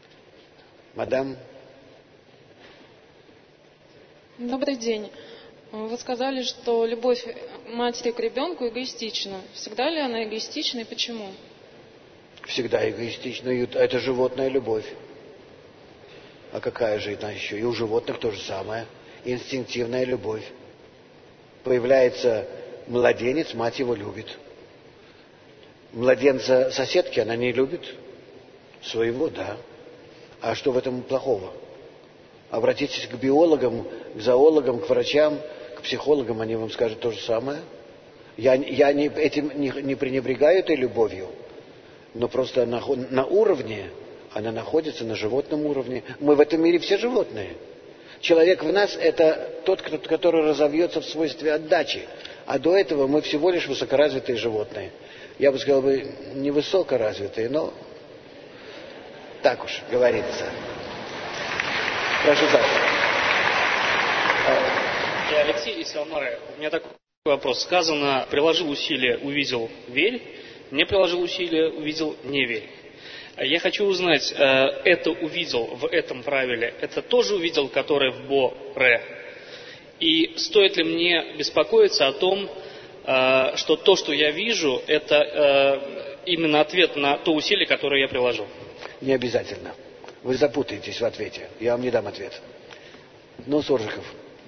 Мадам. Добрый день. Вы сказали, что любовь матери к ребенку эгоистична. Всегда ли она эгоистична и почему? Всегда эгоистична. Это животная любовь. А какая же это еще? И у животных то же самое. Инстинктивная любовь. Появляется младенец, мать его любит. Младенца соседки она не любит. Своего, да. А что в этом плохого? Обратитесь к биологам, к зоологам, к врачам, к психологам, они вам скажут то же самое. Я, я не, этим не, не пренебрегаю этой любовью, но просто на, на уровне, она находится на животном уровне. Мы в этом мире все животные. Человек в нас – это тот, который разовьется в свойстве отдачи. А до этого мы всего лишь высокоразвитые животные. Я бы сказал, бы, не высокоразвитые, но так уж говорится. Прошу завтра. Я Алексей из Самары. У меня такой вопрос. Сказано, приложил усилия, увидел, верь. Не приложил усилия, увидел, не верь. Я хочу узнать, это увидел в этом правиле, это тоже увидел, который в Бо-Ре? И стоит ли мне беспокоиться о том, что то, что я вижу, это именно ответ на то усилие, которое я приложил? Не обязательно. Вы запутаетесь в ответе. Я вам не дам ответ. Ну, Суржиков.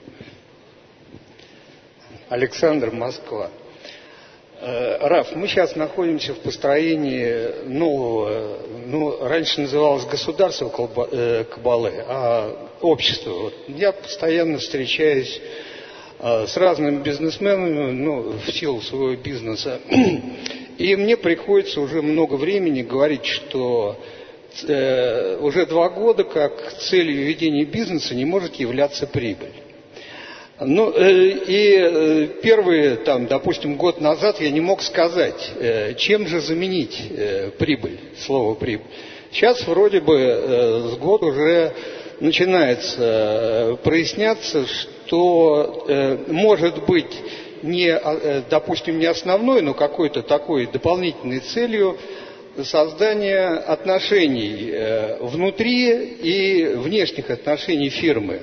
Александр, Москва. Раф, мы сейчас находимся в построении нового, ну, раньше называлось государство Кабалы, а общество. Вот я постоянно встречаюсь с разными бизнесменами, ну, в силу своего бизнеса, и мне приходится уже много времени говорить, что э, уже два года как целью ведения бизнеса не может являться прибыль. Ну, э, и э, первые, там, допустим, год назад я не мог сказать, э, чем же заменить э, прибыль, слово прибыль. Сейчас вроде бы э, с года уже начинается э, проясняться, что э, может быть не, э, допустим, не основной, но какой-то такой дополнительной целью создание отношений э, внутри и внешних отношений фирмы.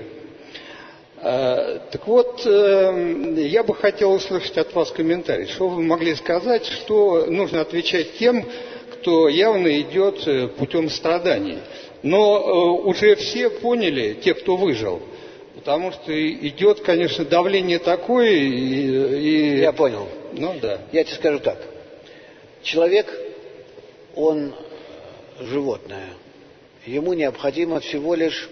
Так вот, я бы хотел услышать от вас комментарий. Что вы могли сказать, что нужно отвечать тем, кто явно идет путем страданий. Но уже все поняли, те, кто выжил. Потому что идет, конечно, давление такое. И, и... Я понял. Ну да. Я тебе скажу так. Человек, он животное. Ему необходимо всего лишь,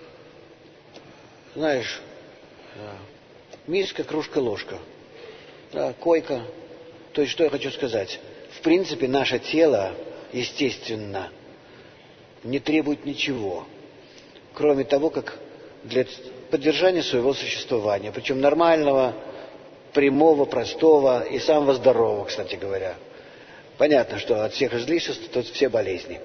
знаешь, миска, кружка, ложка. Да, койка. То есть, что я хочу сказать? В принципе, наше тело, естественно, не требует ничего, кроме того, как для поддержания своего существования. Причем нормального, прямого, простого и самого здорового, кстати говоря. Понятно, что от всех излишеств тут все болезни.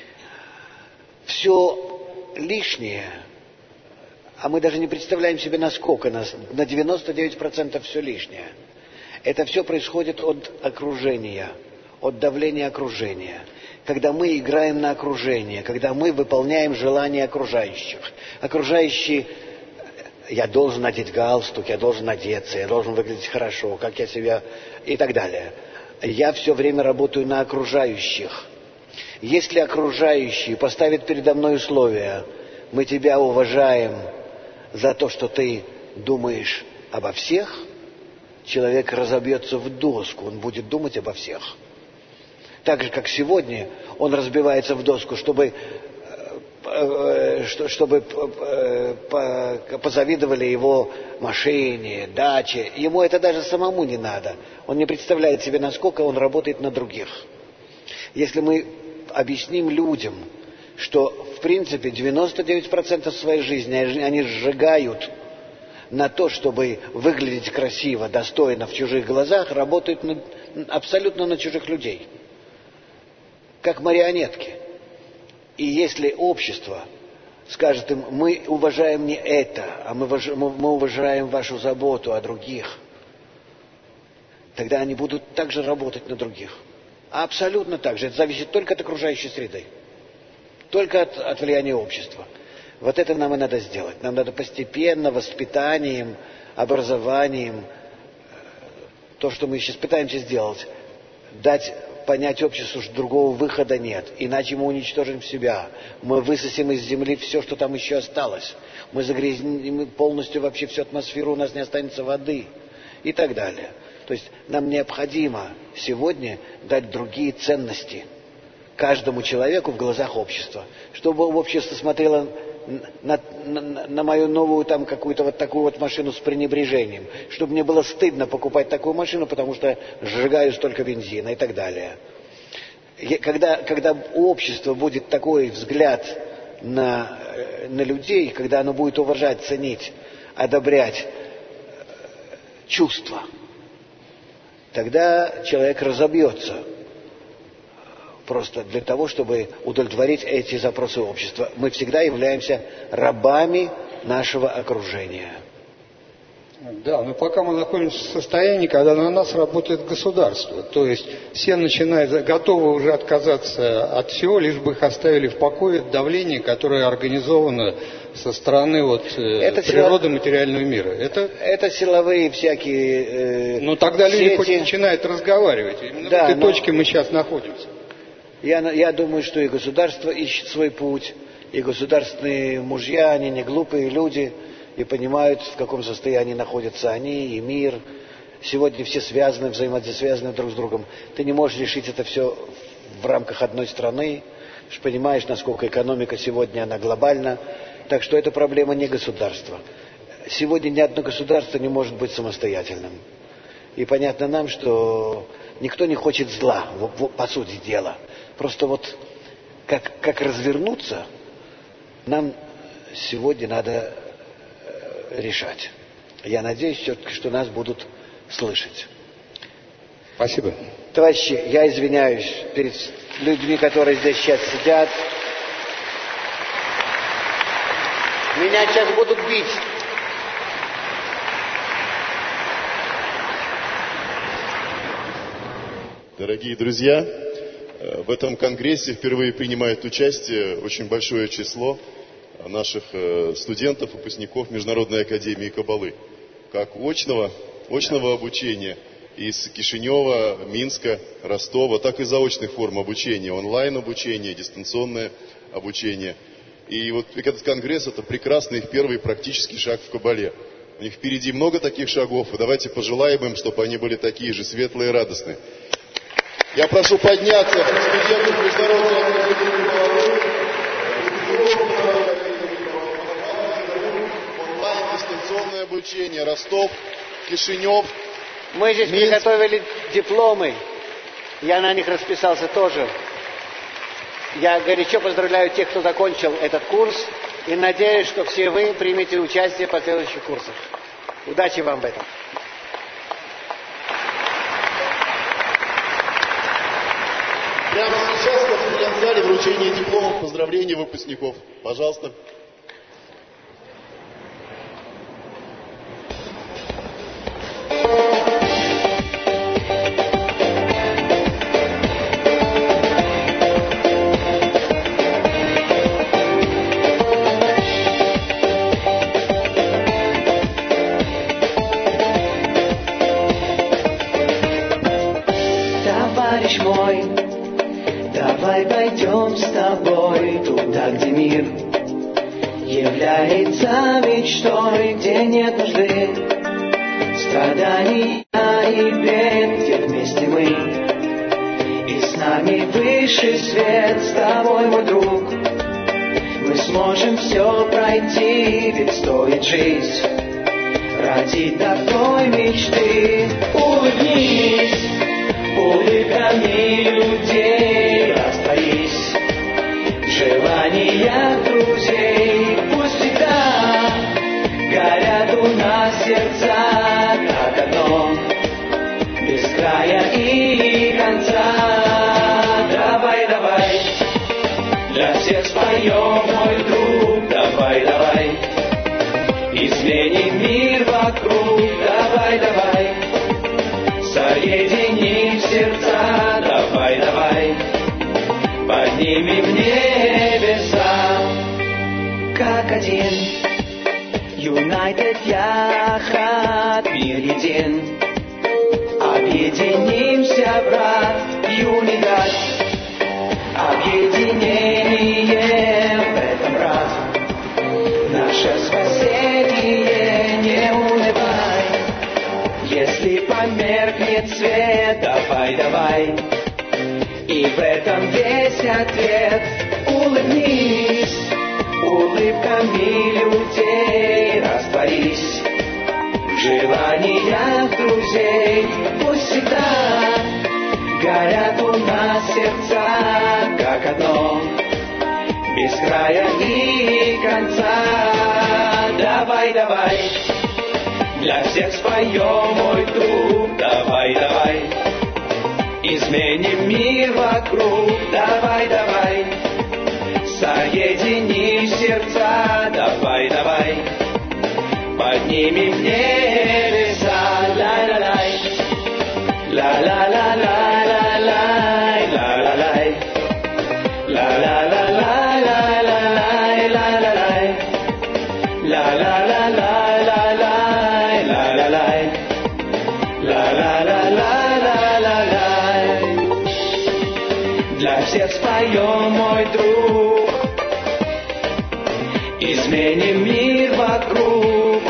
Все лишнее, а мы даже не представляем себе, насколько, на девяносто девять процентов все лишнее. Это все происходит от окружения, от давления окружения. Когда мы играем на окружение, когда мы выполняем желания окружающих. Окружающие, я должен надеть галстук, я должен одеться, я должен выглядеть хорошо, как я себя и так далее. Я все время работаю на окружающих. Если окружающие поставят передо мной условия, мы тебя уважаем за то, что ты думаешь обо всех, человек разобьется в доску, он будет думать обо всех. Так же, как сегодня он разбивается в доску, чтобы, чтобы позавидовали его машине, даче. Ему это даже самому не надо. Он не представляет себе, насколько он работает на других. Если мы объясним людям, что, в принципе, девяносто девять процентов своей жизни они сжигают на то, чтобы выглядеть красиво, достойно в чужих глазах, работают на, абсолютно на чужих людей. Как марионетки. И если общество скажет им, мы уважаем не это, а мы, мы уважаем вашу заботу о других, тогда они будут также работать на других. Абсолютно так же. Это зависит только от окружающей среды. Только от, от влияния общества. Вот это нам и надо сделать. Нам надо постепенно, воспитанием, образованием, то, что мы сейчас пытаемся сделать, дать понять обществу, что другого выхода нет, иначе мы уничтожим себя, мы высосим из земли все, что там еще осталось, мы загрязним полностью вообще всю атмосферу, у нас не останется воды и так далее. То есть нам необходимо сегодня дать другие ценности каждому человеку в глазах общества, чтобы общество смотрело на, на, на мою новую там какую-то вот такую вот машину с пренебрежением, чтобы мне было стыдно покупать такую машину, потому что сжигаю столько бензина и так далее. Когда, когда у общества будет такой взгляд на, на людей, когда оно будет уважать, ценить, одобрять чувства, тогда человек разобьется просто для того, чтобы удовлетворить эти запросы общества. Мы всегда являемся рабами нашего окружения. Да, но пока мы находимся в состоянии, когда на нас работает государство. То есть все начинают, готовы уже отказаться от всего, лишь бы их оставили в покое давление, которое организовано со стороны вот, это природы сила... материального мира. Это... это силовые всякие... Э, ну тогда сети. Люди хоть начинают разговаривать. Именно да, в этой но... точке мы сейчас находимся. Я, я думаю, что и государство ищет свой путь, и государственные мужья, они не глупые люди, и понимают, в каком состоянии находятся они, и мир. Сегодня все связаны, взаимосвязаны друг с другом. Ты не можешь решить это все в рамках одной страны. Ты же понимаешь, насколько экономика сегодня, она глобальна. Так что это проблема не государства. Сегодня ни одно государство не может быть самостоятельным. И понятно нам, что никто не хочет зла, по сути дела. Просто вот как, как развернуться, нам сегодня надо решать. Я надеюсь все-таки, что нас будут слышать. Спасибо. Товарищи, я извиняюсь перед людьми, которые здесь сейчас сидят. Меня сейчас будут бить. Дорогие друзья, в этом конгрессе впервые принимает участие очень большое число наших студентов, выпускников Международной академии Каббалы, как очного, очного обучения из Кишинева, Минска, Ростова, так и заочных форм обучения, онлайн-обучение, дистанционное обучение. И вот этот конгресс – это прекрасный их первый практический шаг в Каббале. У них впереди много таких шагов, и давайте пожелаем им, чтобы они были такие же светлые и радостные. Я прошу подняться студентов Международной академии Каббалы, онлайн-дистанционное обучение, Ростов, Кишинев. Мы здесь Минск. Приготовили дипломы. Я на них расписался тоже. Я горячо поздравляю тех, кто закончил этот курс, и надеюсь, что все вы примете участие в последующих курсах. Удачи вам в этом. Прямо сейчас в конференц-зале вручение дипломов, поздравления выпускников. Пожалуйста. Мечтой, где нет нужды, страдания и бед, где вместе мы, и с нами высший свет, с тобой, мой друг, мы сможем все пройти, ведь стоит жизнь ради такой мечты. Улыбнись, улыбками людей растворись, желания друзей, пусть всегда горят у нас сердца, как одно, без края и конца. Давай, давай, для всех споем, мой друг, давай, давай, изменим мир вокруг, давай, давай, соединим сердца, давай, давай, поднимем небеса, как один. United Яхад. един. Объединимся, брат, юнидад. Объединение в этом, брат. Наше спасение, не унывай. Если померкнет свет, давай, давай. И в этом весь ответ. Улыбнись, улыбками людей растворись. В желаниях друзей пусть всегда горят у нас сердца, как одно, без края и конца. Давай, давай, для всех споем, мой друг. Давай, давай, изменим мир вокруг. Давай, давай, соединим сердца. Давай, давай, поднимем в небеса. Ла-ла-лай, ла-ла-ла-ла-ла-лай, ла-ла-лай, ла-ла-ла-ла-ла-ла-лай, ла-ла-лай, ла-ла-ла-ла-ла-лай, ла-ла-лай, ла-ла-ла-ла-ла-лай. Для всех споем, мой друг, изменим мир вокруг,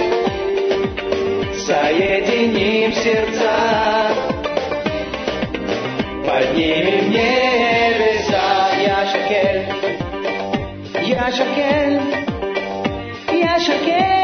соединим сердца, поднимем небеса. Я шакель, я шакель, я шакель.